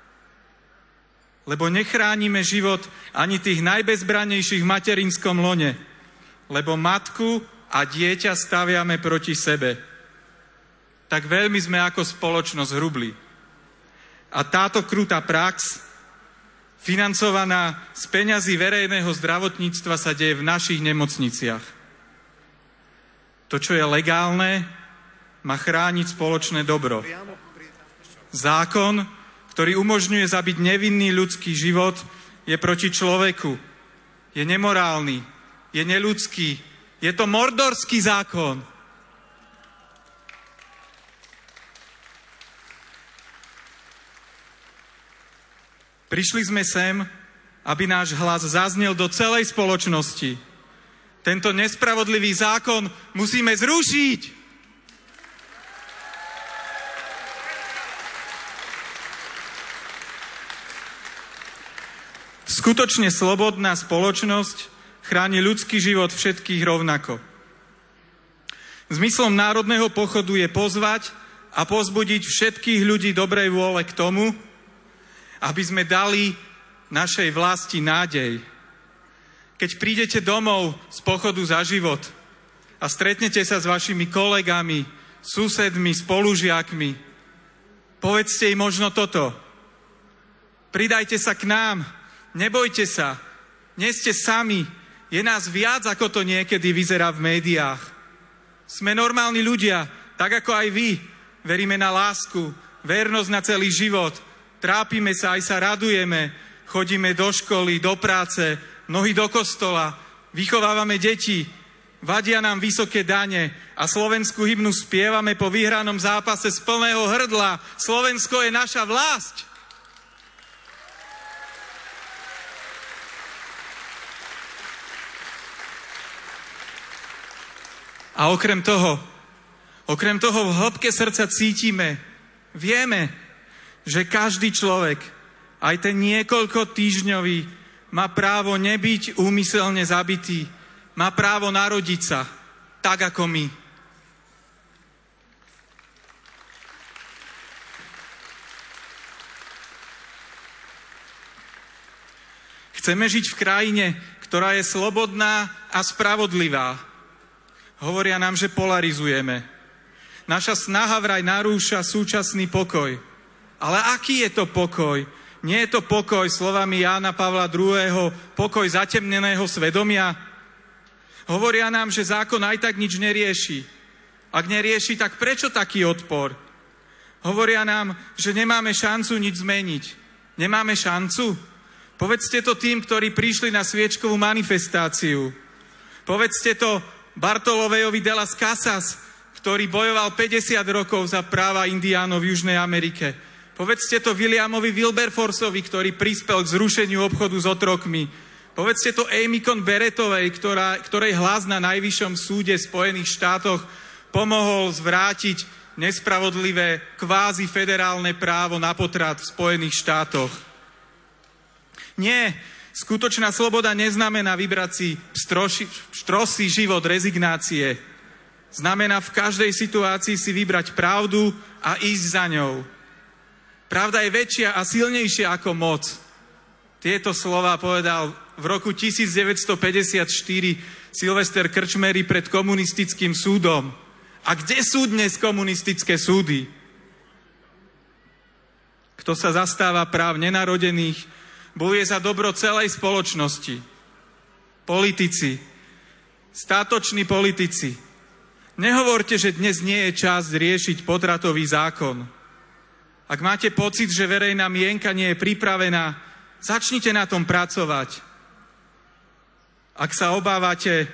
Lebo nechránime život ani tých najbezbrannejších v materinskom lone. Lebo matku a dieťa staviame proti sebe. Tak veľmi sme ako spoločnosť hrubli. A táto krutá prax, financovaná z peňazí verejného zdravotníctva, sa deje v našich nemocniciach. To, čo je legálne, má chrániť spoločné dobro. Zákon, ktorý umožňuje zabiť nevinný ľudský život, je proti človeku. Je nemorálny, je neľudský, je to mordorský zákon. Prišli sme sem, aby náš hlas zaznel do celej spoločnosti. Tento nespravodlivý zákon musíme zrušiť. Skutočne slobodná spoločnosť chráni ľudský život všetkých rovnako. Zmyslom národného pochodu je pozvať a povzbudiť všetkých ľudí dobrej vôle k tomu, aby sme dali našej vlasti nádej. Keď prídete domov z pochodu za život a stretnete sa s vašimi kolegami, susedmi, spolužiakmi, povedzte im možno toto. Pridajte sa k nám. Nebojte sa, nie ste sami, je nás viac, ako to niekedy vyzerá v médiách. Sme normálni ľudia, tak ako aj vy. Veríme na lásku, vernosť na celý život. Trápime sa, aj sa radujeme. Chodíme do školy, do práce, mnohí do kostola. Vychovávame deti. Vadia nám vysoké dane a slovenskú hymnu spievame po vyhranom zápase z plného hrdla. Slovensko je naša vlast. A okrem toho v hĺbke srdca cítime, vieme, že každý človek, aj ten niekoľko týždňový, má právo nebyť úmyselne zabitý, má právo narodiť sa, tak ako my. Chceme žiť v krajine, ktorá je slobodná a spravodlivá. Hovoria nám, že polarizujeme. Naša snaha vraj narúša súčasný pokoj. Ale aký je to pokoj? Nie je to pokoj, slovami Jána Pavla II., pokoj zatemneného svedomia? Hovoria nám, že zákon aj tak nič nerieši. Ak nerieši, tak prečo taký odpor? Hovoria nám, že nemáme šancu nič zmeniť. Nemáme šancu? Povedzte to tým, ktorí prišli na sviečkovú manifestáciu. Povedzte to Bartolomejovi de las Casas, ktorý bojoval 50 rokov za práva indiánov v Južnej Amerike. Povedzte to Williamovi Wilberforceovi, ktorý prispel k zrušeniu obchodu s otrokmi. Povedzte to Amy Coney Barrettovej, ktorej hlas na Najvyššom súde v Spojených štátoch pomohol zvrátiť nespravodlivé kvázi federálne právo na potrat v Spojených štátoch. Nie, skutočná sloboda neznamená vybrať si pštrosý život rezignácie. znamená v každej situácii si vybrať pravdu a ísť za ňou. Pravda je väčšia a silnejšia ako moc. Tieto slová povedal v roku 1954 Sylvester Krčmery pred komunistickým súdom. A kde sú dnes komunistické súdy? Kto sa zastáva práv nenarodených, bojuje za dobro celej spoločnosti. Politici, státoční politici, nehovorte, že dnes nie je čas riešiť potratový zákon. Ak máte pocit, že verejná mienka nie je pripravená, začnite na tom pracovať. Ak sa obávate,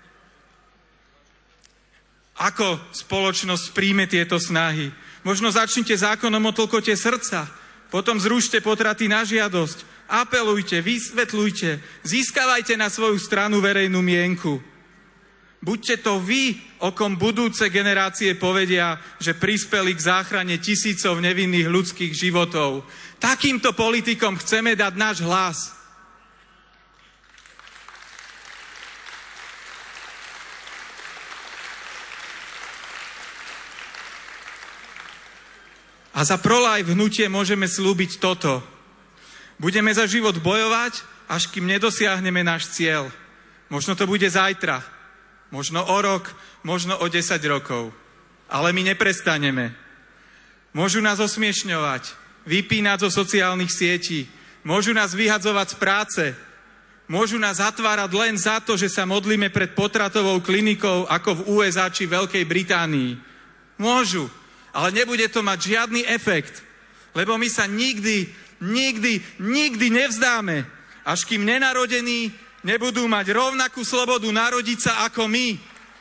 ako spoločnosť príjme tieto snahy, možno začnite zákonom o tlkote srdca, potom zrušte potraty na žiadosť, apelujte, vysvetľujte, získavajte na svoju stranu verejnú mienku. Buďte to vy, o kom budúce generácie povedia, že prispeli k záchrane tisícov nevinných ľudských životov. Takýmto politikom chceme dať náš hlas. A za pro-life hnutie môžeme slúbiť toto. Budeme za život bojovať, až kým nedosiahneme náš cieľ. Možno to bude zajtra, možno o rok, možno o 10 rokov. Ale my neprestaneme. Môžu nás osmiešňovať, vypínať zo sociálnych sietí, môžu nás vyhadzovať z práce, môžu nás zatvárať len za to, že sa modlíme pred potratovou klinikou ako v USA či Veľkej Británii. Môžu. Ale nebude to mať žiadny efekt, lebo my sa nikdy nevzdáme, až kým nenarodení nebudú mať rovnakú slobodu narodiť sa ako my.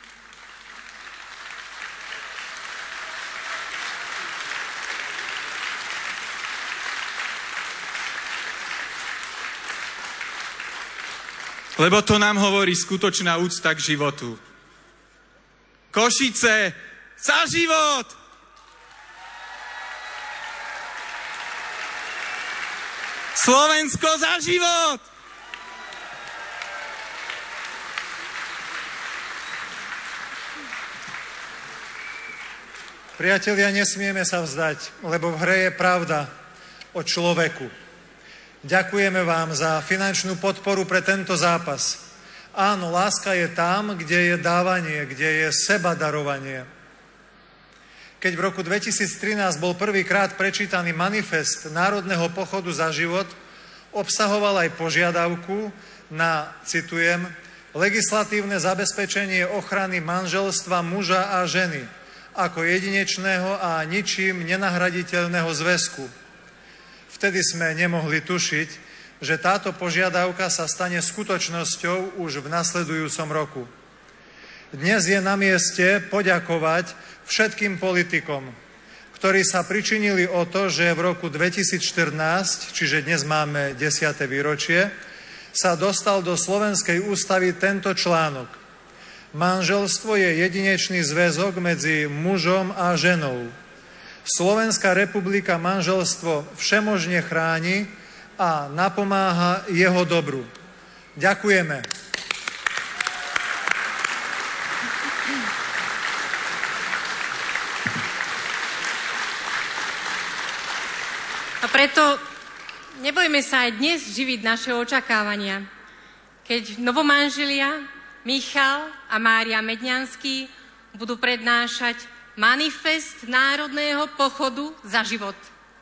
Lebo to nám hovorí skutočná úcta k životu. Košice, za život! Slovensko za život! Priatelia, nesmieme sa vzdať, lebo v hre je pravda o človeku. Ďakujeme vám za finančnú podporu pre tento zápas. Áno, láska je tam, kde je dávanie, kde je sebadarovanie. Keď v roku 2013 bol prvýkrát prečítaný manifest Národného pochodu za život, obsahoval aj požiadavku na, citujem, legislatívne zabezpečenie ochrany manželstva muža a ženy ako jedinečného a ničím nenahraditeľného zväzku. Vtedy sme nemohli tušiť, že táto požiadavka sa stane skutočnosťou už v nasledujúcom roku. Dnes je na mieste poďakovať všetkým politikom, ktorí sa pričinili o to, že v roku 2014, čiže dnes máme 10. výročie, sa dostal do Slovenskej ústavy tento článok. Manželstvo je jedinečný zväzok medzi mužom a ženou. Slovenská republika manželstvo všemožne chráni a napomáha jeho dobru. Ďakujeme. A preto nebojme sa aj dnes živiť naše očakávania. Keď novomanželia Michal a Mária Medňanskí budú prednášať manifest Národného pochodu za život.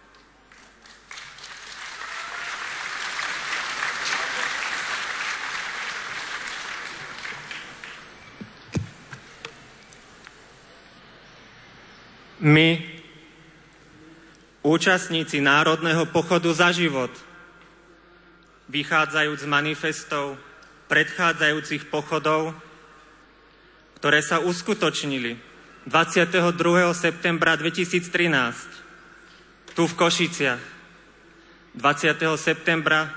My, účastníci Národného pochodu za život, vychádzajúc z manifestov predchádzajúcich pochodov, ktoré sa uskutočnili 22. septembra 2013 tu v Košiciach, 20. septembra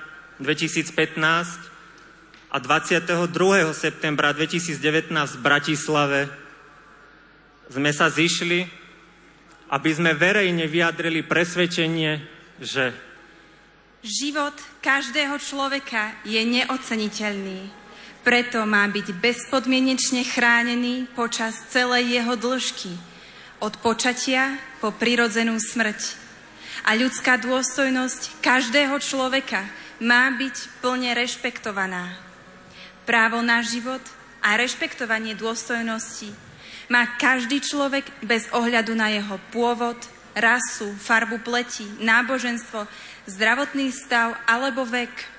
2015 a 22. septembra 2019 v Bratislave, sme sa zišli, aby sme verejne vyjadrili presvedčenie, že život každého človeka je neoceniteľný. Preto má byť bezpodmienečne chránený počas celej jeho dĺžky, od počatia po prirodzenú smrť. A ľudská dôstojnosť každého človeka má byť plne rešpektovaná. Právo na život a rešpektovanie dôstojnosti má každý človek bez ohľadu na jeho pôvod, rasu, farbu pleti, náboženstvo, zdravotný stav alebo vek.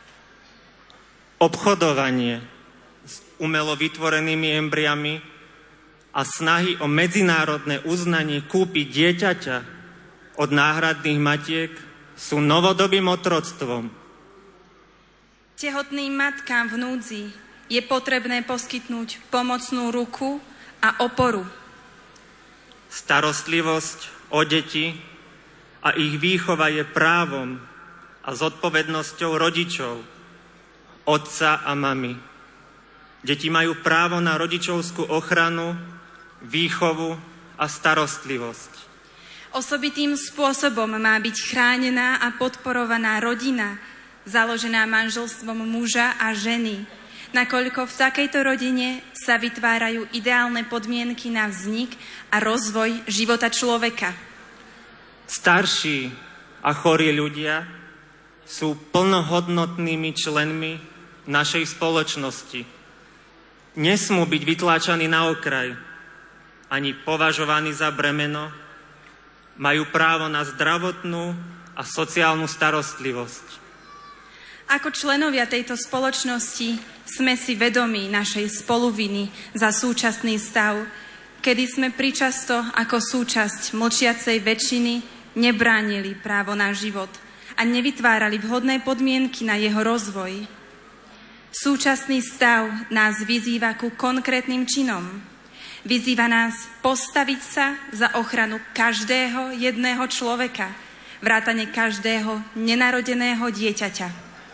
Obchodovanie s umelo vytvorenými embriami a snahy o medzinárodné uznanie kúpiť dieťaťa od náhradných matiek sú novodobým otroctvom. Tehotným matkám v núdzi je potrebné poskytnúť pomocnú ruku a oporu. Starostlivosť o deti a ich výchova je právom a zodpovednosťou rodičov, otca a mamy. Deti majú právo na rodičovskú ochranu, výchovu a starostlivosť. Osobitým spôsobom má byť chránená a podporovaná rodina, založená manželstvom muža a ženy, nakoľko v takejto rodine sa vytvárajú ideálne podmienky na vznik a rozvoj života človeka. Starší a chorí ľudia sú plnohodnotnými členmi našej spoločnosti. Nesmú byť vytláčaní na okraj, ani považovaní za bremeno. Majú právo na zdravotnú a sociálnu starostlivosť. Ako členovia tejto spoločnosti sme si vedomí našej spoluviny za súčasný stav, kedy sme pričasto ako súčasť mlčiacej väčšiny nebránili právo na život a nevytvárali vhodné podmienky na jeho rozvoj. Súčasný stav nás vyzýva ku konkrétnym činom. Vyzýva nás postaviť sa za ochranu každého jedného človeka, vrátane každého nenarodeného dieťaťa.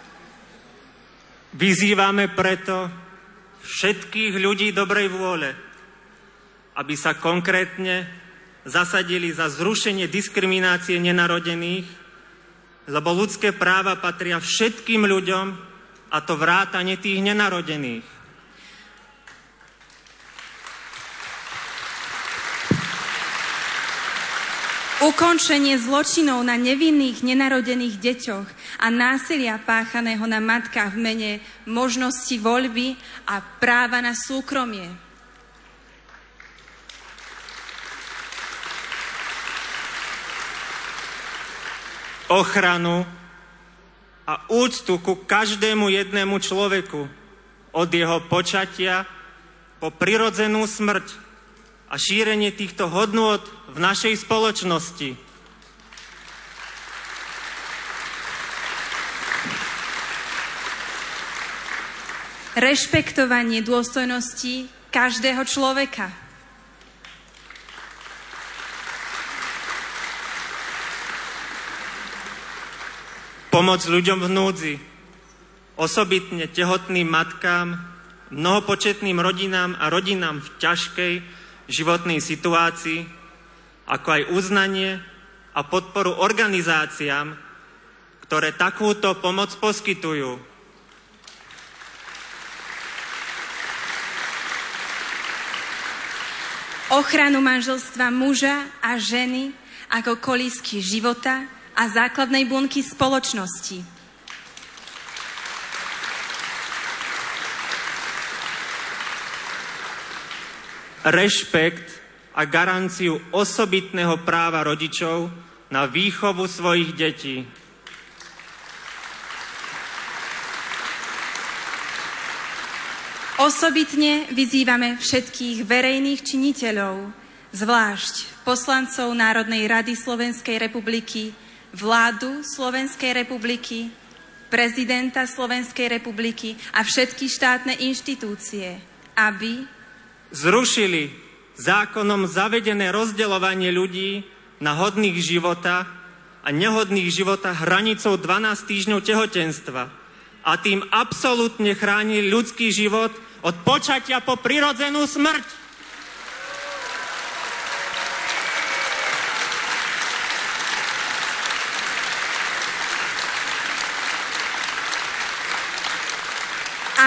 Vyzývame preto všetkých ľudí dobrej vôle, aby sa konkrétne zasadili za zrušenie diskriminácie nenarodených, lebo ľudské práva patria všetkým ľuďom, a to vrátane tých nenarodených. Ukončenie zločinov na nevinných nenarodených deťoch a násilia páchaného na matkách v mene možnosti voľby a práva na súkromie. Ochranu a úctu ku každému jednému človeku od jeho počatia po prirodzenú smrť a šírenie týchto hodnôt v našej spoločnosti. Rešpektovanie dôstojnosti každého človeka. Pomoc ľuďom v núdzi, osobitne tehotným matkám, mnohopočetným rodinám a rodinám v ťažkej životnej situácii, ako aj uznanie a podporu organizáciám, ktoré takúto pomoc poskytujú. Ochranu manželstva muža a ženy ako kolísky života a základnej bunky spoločnosti. Rešpekt a garanciu osobitného práva rodičov na výchovu svojich detí. Osobitne vyzývame všetkých verejných činiteľov, zvlášť poslancov Národnej rady Slovenskej republiky, vládu Slovenskej republiky, prezidenta Slovenskej republiky a všetky štátne inštitúcie, aby zrušili zákonom zavedené rozdeľovanie ľudí na hodných života a nehodných života hranicou 12 týždňov tehotenstva a tým absolútne chránili ľudský život od počatia po prirodzenú smrť.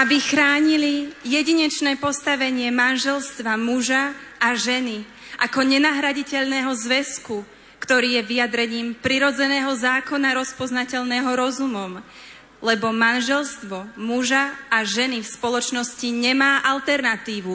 aby chránili jedinečné postavenie manželstva muža a ženy ako nenahraditeľného zväzku, ktorý je vyjadrením prirodzeného zákona rozpoznateľného rozumom, lebo manželstvo muža a ženy v spoločnosti nemá alternatívu.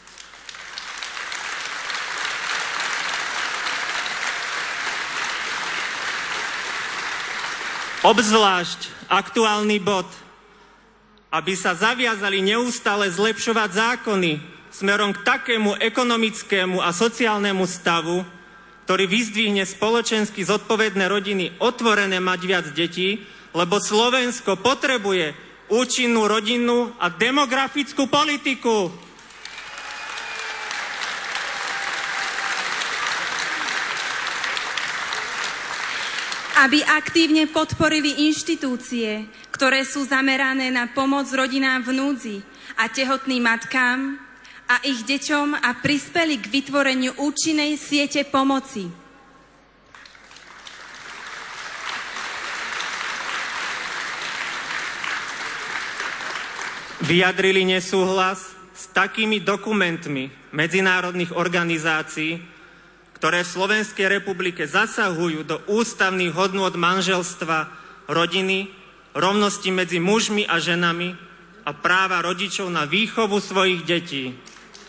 Obzvlášť aktuálny bod, aby sa zaviazali neustále zlepšovať zákony smerom k takému ekonomickému a sociálnemu stavu, ktorý vyzdvihne spoločensky zodpovedné rodiny otvorené mať viac detí, lebo Slovensko potrebuje účinnú rodinnú a demografickú politiku. Aby aktívne podporili inštitúcie, ktoré sú zamerané na pomoc rodinám v núdzi a tehotným matkám a ich deťom a prispeli k vytvoreniu účinnej siete pomoci. Vyjadrili nesúhlas s takými dokumentmi medzinárodných organizácií, ktoré v Slovenskej republike zasahujú do ústavných hodnôt manželstva, rodiny, rovnosti medzi mužmi a ženami a práva rodičov na výchovu svojich detí.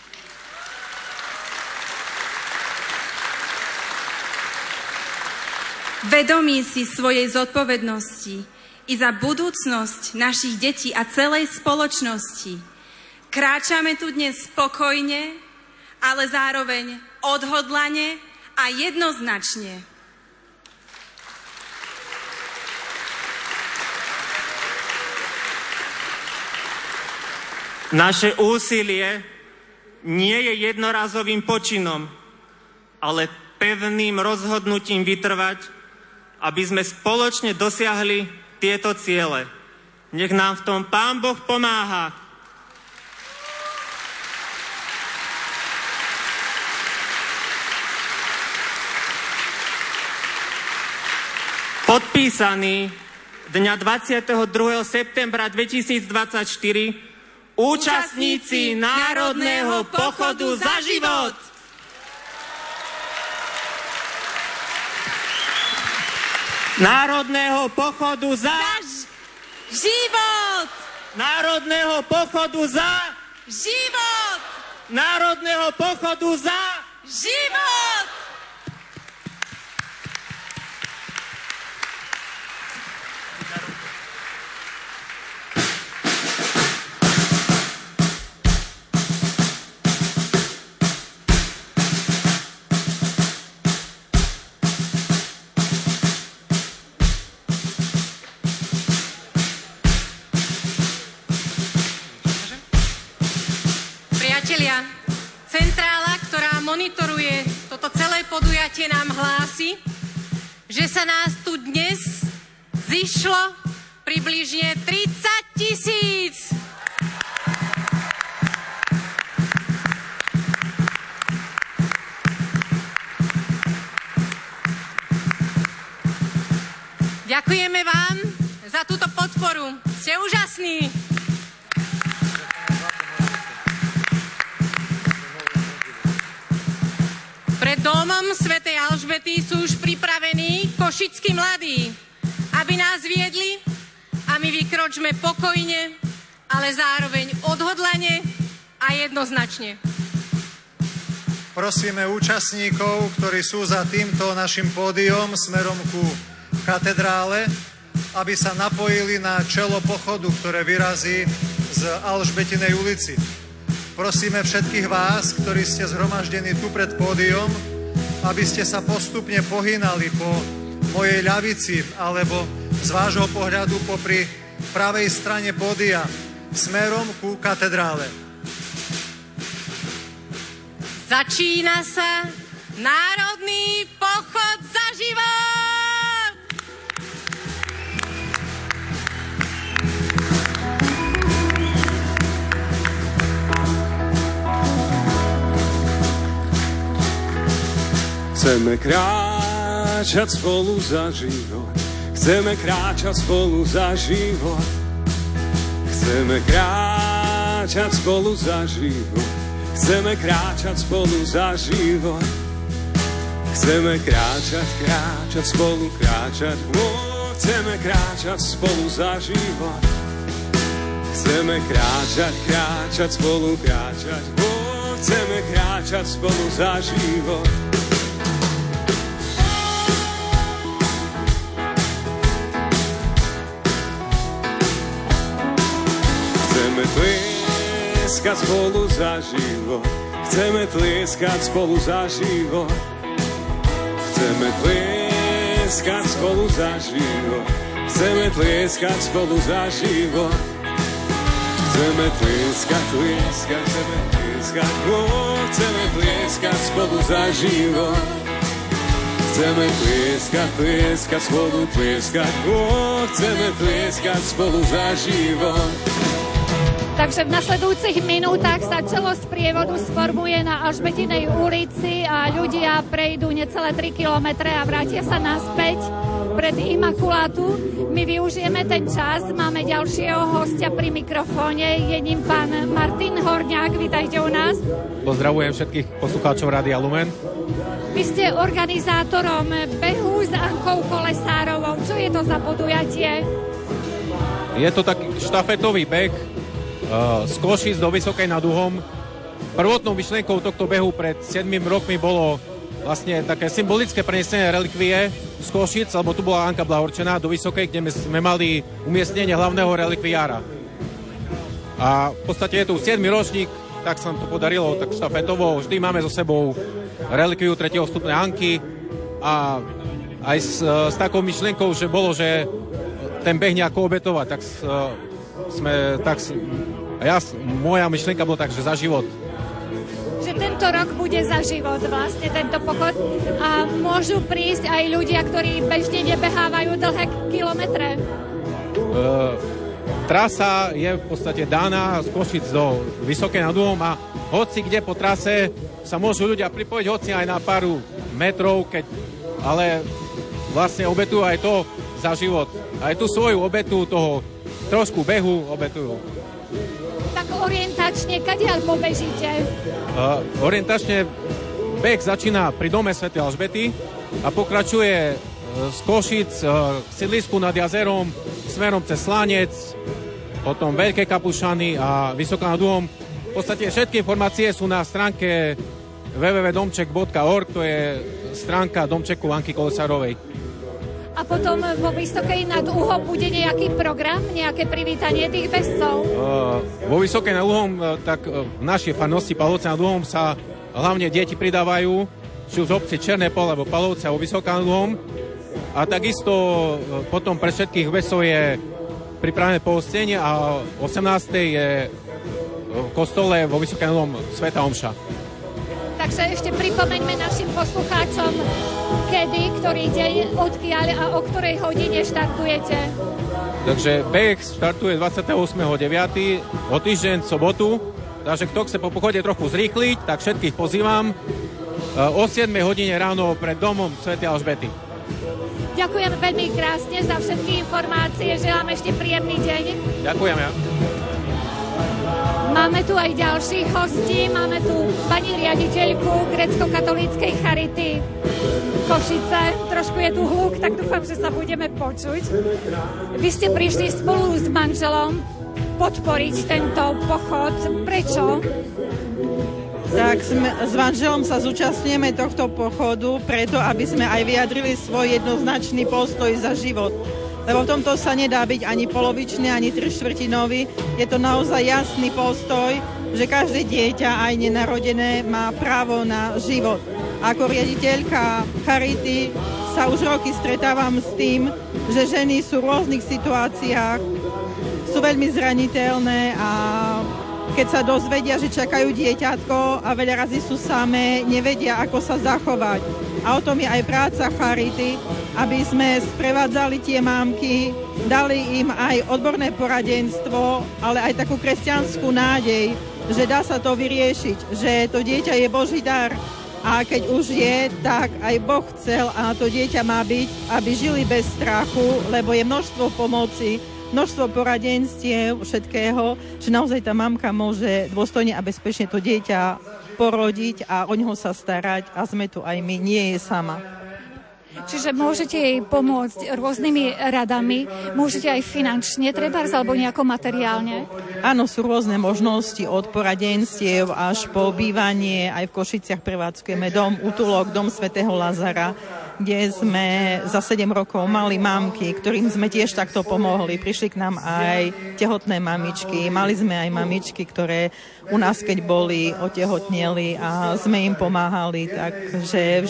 Vedomí si svojej zodpovednosti i za budúcnosť našich detí a celej spoločnosti, kráčame tu dnes spokojne, ale zároveň odhodlane a jednoznačne. Naše úsilie nie je jednorazovým počinom, ale pevným rozhodnutím vytrvať, aby sme spoločne dosiahli tieto ciele. Nech nám v tom Pán Boh pomáha. Podpísaný dňa 22. septembra 2024 účastníci Národného pochodu za život. Národného pochodu za život. Národného pochodu za život. Národného pochodu za život. Centrála, ktorá monitoruje toto celé podujatie, nám hlási, že sa nás tu dnes zišlo približne 30 000. Ďakujeme vám za túto podporu. Ste úžasní. Pred domom svätej Alžbety sú už pripravení košickí mladí, aby nás viedli a my vykročme pokojne, ale zároveň odhodlane a jednoznačne. Prosíme účastníkov, ktorí sú za týmto našim pódiom smerom ku katedrále, aby sa napojili na čelo pochodu, ktoré vyrazí z Alžbetinej ulici. Prosíme všetkých vás, ktorí ste zhromaždení tu pred pódiom, aby ste sa postupne pohynali po mojej ľavici alebo z vášho pohľadu popri pravej strane pódia smerom ku katedrále. Začína sa Národný pochod za život! Chceme kráčať spolu za život, chceme kráčať spolu za život. Chceme kráčať spolu za život. Chceme kráčať spolu za život. Chceme kráčať spolu, kráčať. Chceme kráčať spolu za život. Chceme kráčať spolu, kráčať. Chceme kráčať spolu za život. Chceme tlieskať spolu za život. Chceme tlieskať spolu za život. Chceme tlieskať spolu za život. Chceme tlieskať spolu za život. Chceme tlieskať, chceme tlieskať, chceme tlieskať spolu za život. Chceme tlieskať spolu, tlieskať, chceme tlieskať spolu za život. Takže v nasledujúcich minútach sa čelosť prievodu sformuje na Alžbetinej ulici a ľudia prejdú necelé 3 kilometre a vrátia sa naspäť pred Imakulátu. My využijeme ten čas, máme ďalšieho hostia pri mikrofóne, je ním pán Martin Horňák, vítajte u nás. Pozdravujem všetkých poslucháčov Rádia Lumen. Vy ste organizátorom behu s Ankou Kolesárovou. Čo je to za podujatie? Je to taký štafetový beh z Košíc do Vysokej nad Uhom. Prvotnou myšlienkou tohto behu pred 7 rokmi bolo vlastne také symbolické prenesenie relikvie z Košíc, lebo tu bola Anka blahorčená, do Vysokej, kde sme mali umiestnenie hlavného relikviára. A v podstate je tu 7 ročník, tak sa nám to podarilo tak štafetovo. Vždy máme so sebou relikviu 3. stupňa Anky a aj s takou myšlienkou, že bolo, že ten beh nejako obetovať, tak moja myšlienka bola tak, že za život. Že tento rok bude za život vlastne tento pochod a môžu prísť aj ľudia, ktorí bežne nebehávajú dlhé kilometre. Trasa je v podstate daná z Košic do Vysokej nad Uhom a hoci kde po trase sa môžu ľudia pripojiť, hoci aj na pár metrov, ale vlastne obetujú aj to za život. Aj tú svoju obetu toho trošku behu obetujú. Tak orientačne, kadiaľ pobežíte? Orientačne beh začína pri dome svätej Alžbety a pokračuje z Košic k sídlisku nad jazerom smerom cez Slánec, potom Veľké Kapušany a Vysoká nad Uhom. V podstate všetky informácie sú na stránke www.domček.org, to je stránka domčeku Anky Kolesárovej. A potom vo Vysokej nad Uhom bude nejaký program, nejaké privítanie tých bežcov? Vo Vysokej nad Uhom, tak v našej farnosti Palovce nad Uhom sa hlavne deti pridávajú, či už v obci Černé Pole alebo Palovce a vo Vysoká nad Uhom. A takisto potom pre všetkých bežcov je pripravené pohostenie a 18. je v kostole vo Vysokej nad Uhom svätá omša. Takže ešte pripomeňme našim poslucháčom, kedy, ktorý deň, odkiaľ a o ktorej hodine štartujete. Takže beh štartuje 28.9. o týždeň v sobotu. Takže kto chce po pochode trochu zrýchliť, tak všetkých pozývam o 7 hodine ráno pred domom svätej Alžbety. Ďakujem veľmi krásne za všetky informácie. Želám ešte príjemný deň. Ďakujem ja. Máme tu aj ďalších hostí. Máme tu pani riaditeľku grécko-katolíckej Charity Košice. Trošku je tu hluk, tak dúfam, že sa budeme počuť. Vy ste prišli spolu s manželom podporiť tento pochod. Prečo? Tak s manželom sa zúčastňujeme tohto pochodu preto, aby sme aj vyjadrili svoj jednoznačný postoj za život. Lebo v tomto sa nedá byť ani polovičný, ani trištvrtinový. Je to naozaj jasný postoj, že každé dieťa, aj nenarodené, má právo na život. Ako riaditeľka Charity sa už roky stretávam s tým, že ženy sú v rôznych situáciách, sú veľmi zraniteľné a keď sa dozvedia, že čakajú dieťatko a veľa razy sú samé, nevedia, ako sa zachovať. A o tom je aj práca Charity, aby sme sprevádzali tie mámky, dali im aj odborné poradenstvo, ale aj takú kresťanskú nádej, že dá sa to vyriešiť, že to dieťa je Boží dar a keď už je, tak aj Boh chcel a to dieťa má byť, aby žili bez strachu, lebo je množstvo pomoci množstvo poradenstiev, všetkého, že naozaj tá mamka môže dôstojne a bezpečne to dieťa porodiť a o ňoho sa starať a sme tu aj my, nie je sama. Čiže môžete jej pomôcť rôznymi radami, môžete aj finančne, trebárs alebo nejako materiálne? Áno, sú rôzne možnosti od poradenstiev až po bývanie. Aj v Košiciach prevádzkujeme dom, útulok, dom svätého Lazara, kde sme za 7 rokov mali mamky, ktorým sme tiež takto pomohli. Prišli k nám aj tehotné mamičky, mali sme aj mamičky, ktoré u nás, keď boli, otehotneli a sme im pomáhali, takže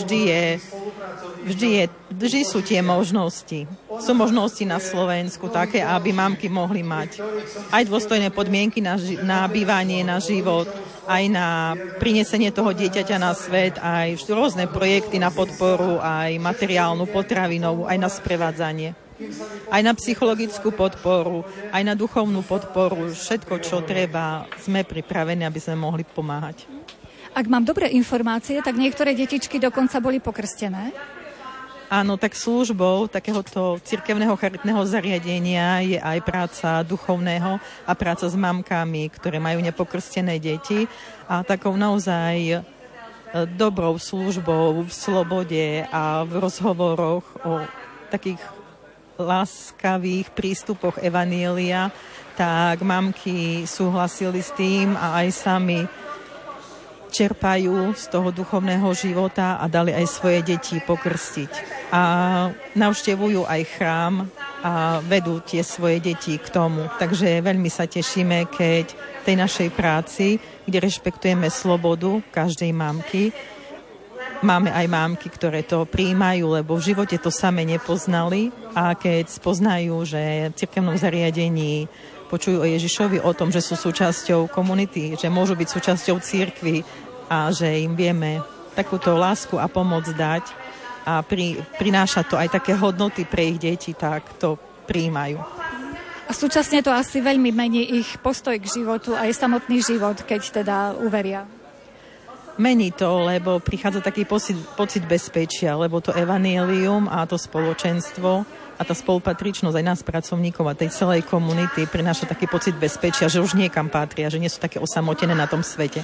vždy sú tie možnosti. Sú možnosti na Slovensku také, aby mamky mohli mať aj dôstojné podmienky na bývanie, na život, aj na prinesenie toho dieťaťa na svet, aj rôzne projekty na podporu, aj materiálnu, potravinovú, aj na sprevádzanie. Aj na psychologickú podporu, aj na duchovnú podporu. Všetko, čo treba, sme pripravení, aby sme mohli pomáhať. Ak mám dobré informácie, tak niektoré detičky dokonca boli pokrstené. Áno, tak službou takéhoto cirkevného charitného zariadenia je aj práca duchovného a práca s mamkami, ktoré majú nepokrstené deti. A takou naozaj dobrou službou v slobode a v rozhovoroch o takých láskavých prístupoch evanília, tak mamky súhlasili s tým a aj sami čerpajú z toho duchovného života a dali aj svoje deti pokrstiť. A navštevujú aj chrám a vedú tie svoje deti k tomu. Takže veľmi sa tešíme, keď v tej našej práci, kde rešpektujeme slobodu každej mamky, máme aj mámky, ktoré to prijímajú, lebo v živote to same nepoznali a keď spoznajú, že v cirkevnom zariadení počujú o Ježišovi, o tom, že sú súčasťou komunity, že môžu byť súčasťou cirkvi a že im vieme takúto lásku a pomoc dať a prináša to aj také hodnoty pre ich deti, tak to prijímajú. A súčasne to asi veľmi mení ich postoj k životu, aj samotný život, keď teda uveria. Mení to, lebo prichádza taký pocit bezpečia, lebo to evanjelium a to spoločenstvo a tá spolupatričnosť aj nás pracovníkov a tej celej komunity prináša taký pocit bezpečia, že už niekam patria, že nie sú také osamotené na tom svete.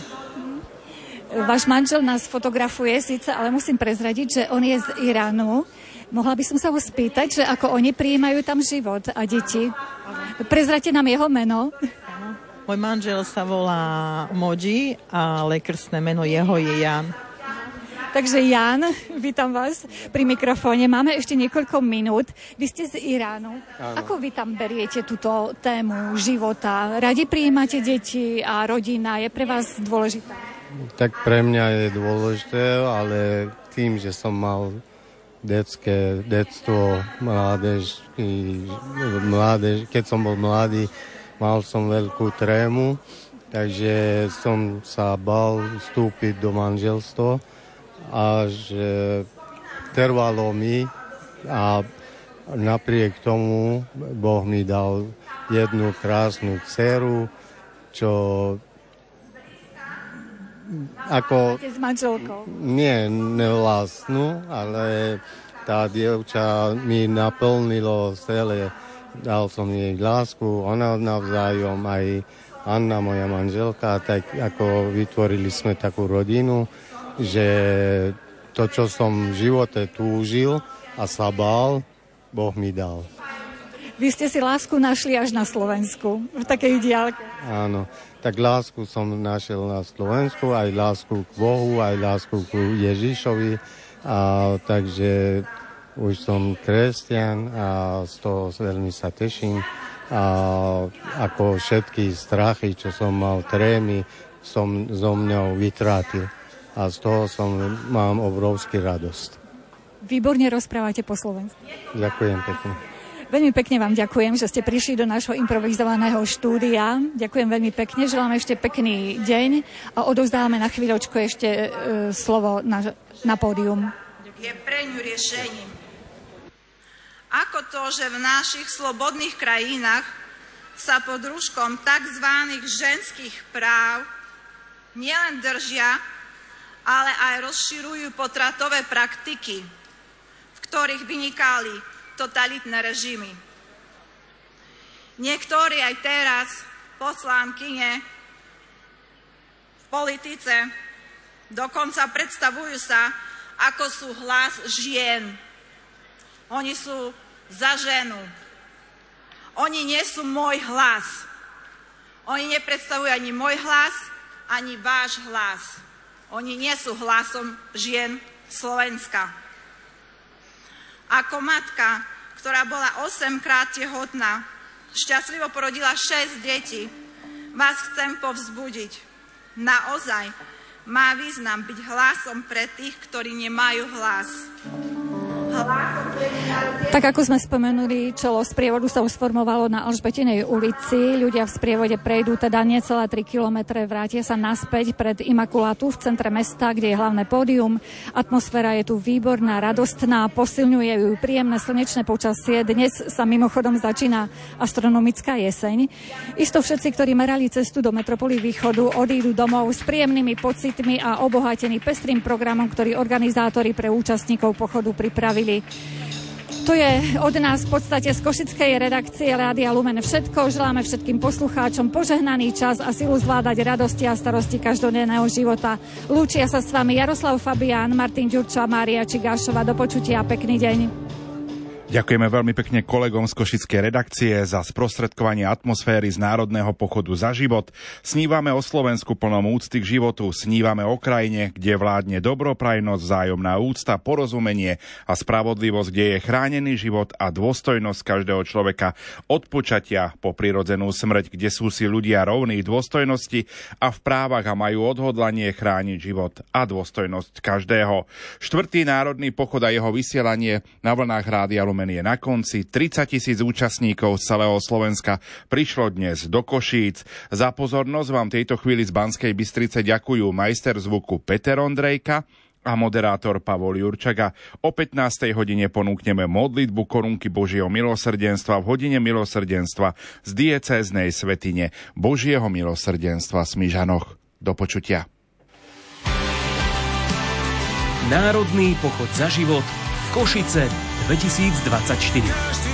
Váš manžel nás fotografuje síce, ale musím prezradiť, že on je z Iránu. Mohla by som sa ho spýtať, že ako oni prijímajú tam život a deti. Prezrate nám jeho meno. Môj manžel sa volá Modži, ale krstné meno jeho je Jan. Takže Jan, vítam vás pri mikrofóne. Máme ešte niekoľko minút. Vy ste z Iránu. Áno. Ako vy tam beriete túto tému života? Radi prijímate deti a rodina je pre vás dôležitá? Tak pre mňa je dôležité, ale tým, že som mal detstvo, mládež, keď som bol mladý, mal som veľkú trému, takže som sa bal vstúpiť do manželstva. Až trvalo mi a napriek tomu Boh mi dal jednu krásnu dceru, čo ako... S manželkou? Nie vlastnú, ale tá dievča mi naplnilo celé. Dal som jej lásku, ona navzájom, aj Anna, moja manželka, tak ako vytvorili sme takú rodinu, že to, čo som v živote túžil a sa bál, Boh mi dal. Vy ste si lásku našli až na Slovensku, v takej diaľke. Áno, tak lásku som našiel na Slovensku, aj lásku k Bohu, aj lásku k Ježišovi, a takže už som kresťan a z toho veľmi sa teším. A ako všetky strachy, čo som mal, trémy, som zo mňou vytrátil. A z toho mám obrovský radosť. Výborne rozprávate po slovensku. Ďakujem pekne. Veľmi pekne vám ďakujem, že ste prišli do nášho improvizovaného štúdia. Ďakujem veľmi pekne, želám ešte pekný deň a odovzdávame na chvíľočku ešte slovo na pódium. Je pre ňu riešením. Ako to, že v našich slobodných krajinách sa pod rúškom tzv. Ženských práv nielen držia, ale aj rozširujú potratové praktiky, v ktorých vynikali totalitné režimy. Niektorí aj teraz, poslankyne v politice, dokonca predstavujú sa, ako sú hlas žien. Oni sú za ženu. Oni nie sú môj hlas. Oni nepredstavujú ani môj hlas, ani váš hlas. Oni nie sú hlasom žien Slovenska. Ako matka, ktorá bola 8-krát tehotná, šťastlivo porodila 6 detí, vás chcem povzbudiť. Naozaj má význam byť hlasom pre tých, ktorí nemajú hlas. Tak ako sme spomenuli, čelo sprievodu sa už sformovalo na Alžbetinej ulici. Ľudia v sprievode prejdú teda necelé 3 kilometre, vrátia sa naspäť pred Imakulátu v centre mesta, kde je hlavné pódium. Atmosféra je tu výborná, radostná, posilňuje ju príjemné slnečné počasie. Dnes sa mimochodom začína astronomická jeseň. Isto všetci, ktorí merali cestu do metropoly Východu, odídu domov s príjemnými pocitmi a obohatení pestrým programom, ktorý organizátori pre účastníkov pochodu pripravili. To je od nás v podstate z košickej redakcie Rádia Lumen všetko. Želáme všetkým poslucháčom požehnaný čas a silu zvládať radosti a starosti každodenného života. Lúčia sa s vami Jaroslav Fabián, Martin Ďurčo a Mária Čigášova. Do počutia a pekný deň. Ďakujeme veľmi pekne kolegom z košickej redakcie za sprostredkovanie atmosféry z Národného pochodu za život. Snívame o Slovensku plnom úcty k životu, snívame o krajine, kde vládne dobroprajnosť, vzájomná úcta, porozumenie a spravodlivosť, kde je chránený život a dôstojnosť každého človeka od počatia po prirodzenú smrť, kde sú si ľudia rovní v dôstojnosti a v právach a majú odhodlanie chrániť život a dôstojnosť každého. 4. národný pochod a jeho vysielanie na vlnách Rádia Lumen je na konci. 30 000 účastníkov z celého Slovenska prišlo dnes do Košíc. Za pozornosť vám tejto chvíli z Banskej Bystrice ďakujú majster zvuku Peter Ondrejka a moderátor Pavol Jurčaga. O 15. hodine ponúkneme modlitbu korunky Božieho milosrdenstva v hodine milosrdenstva z diecéznej svätyne Božieho milosrdenstva v Smižanoch. Do počutia. Národný pochod za život Košice 2024.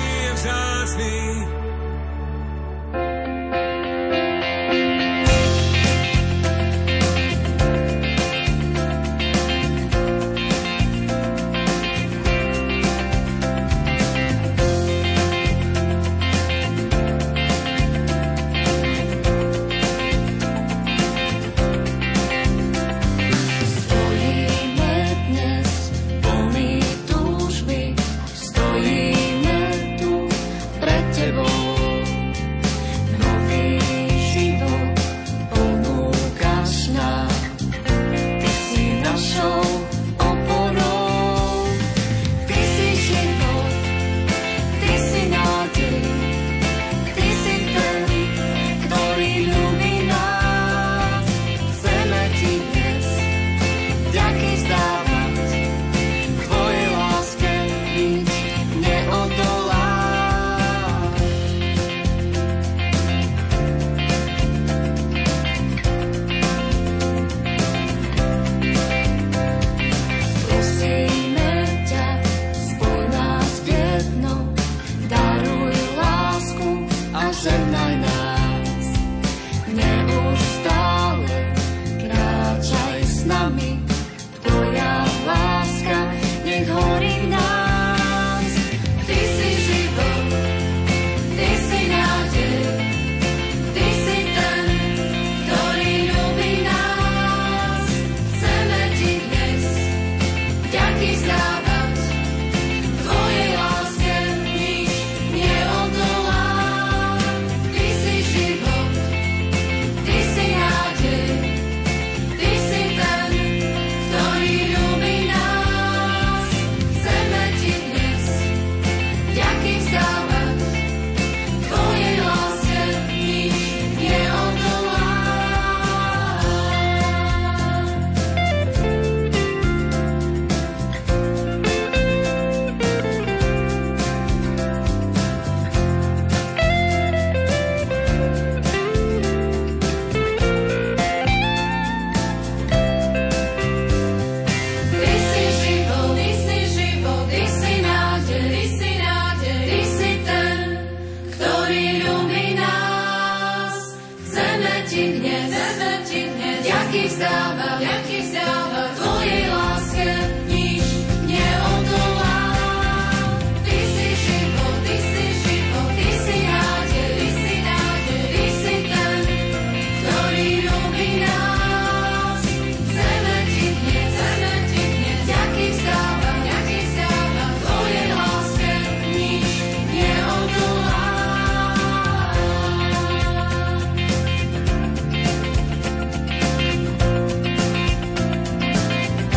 Žehnaj nás, neustále kráčaj s nami, tvoja láska nech horí v nás.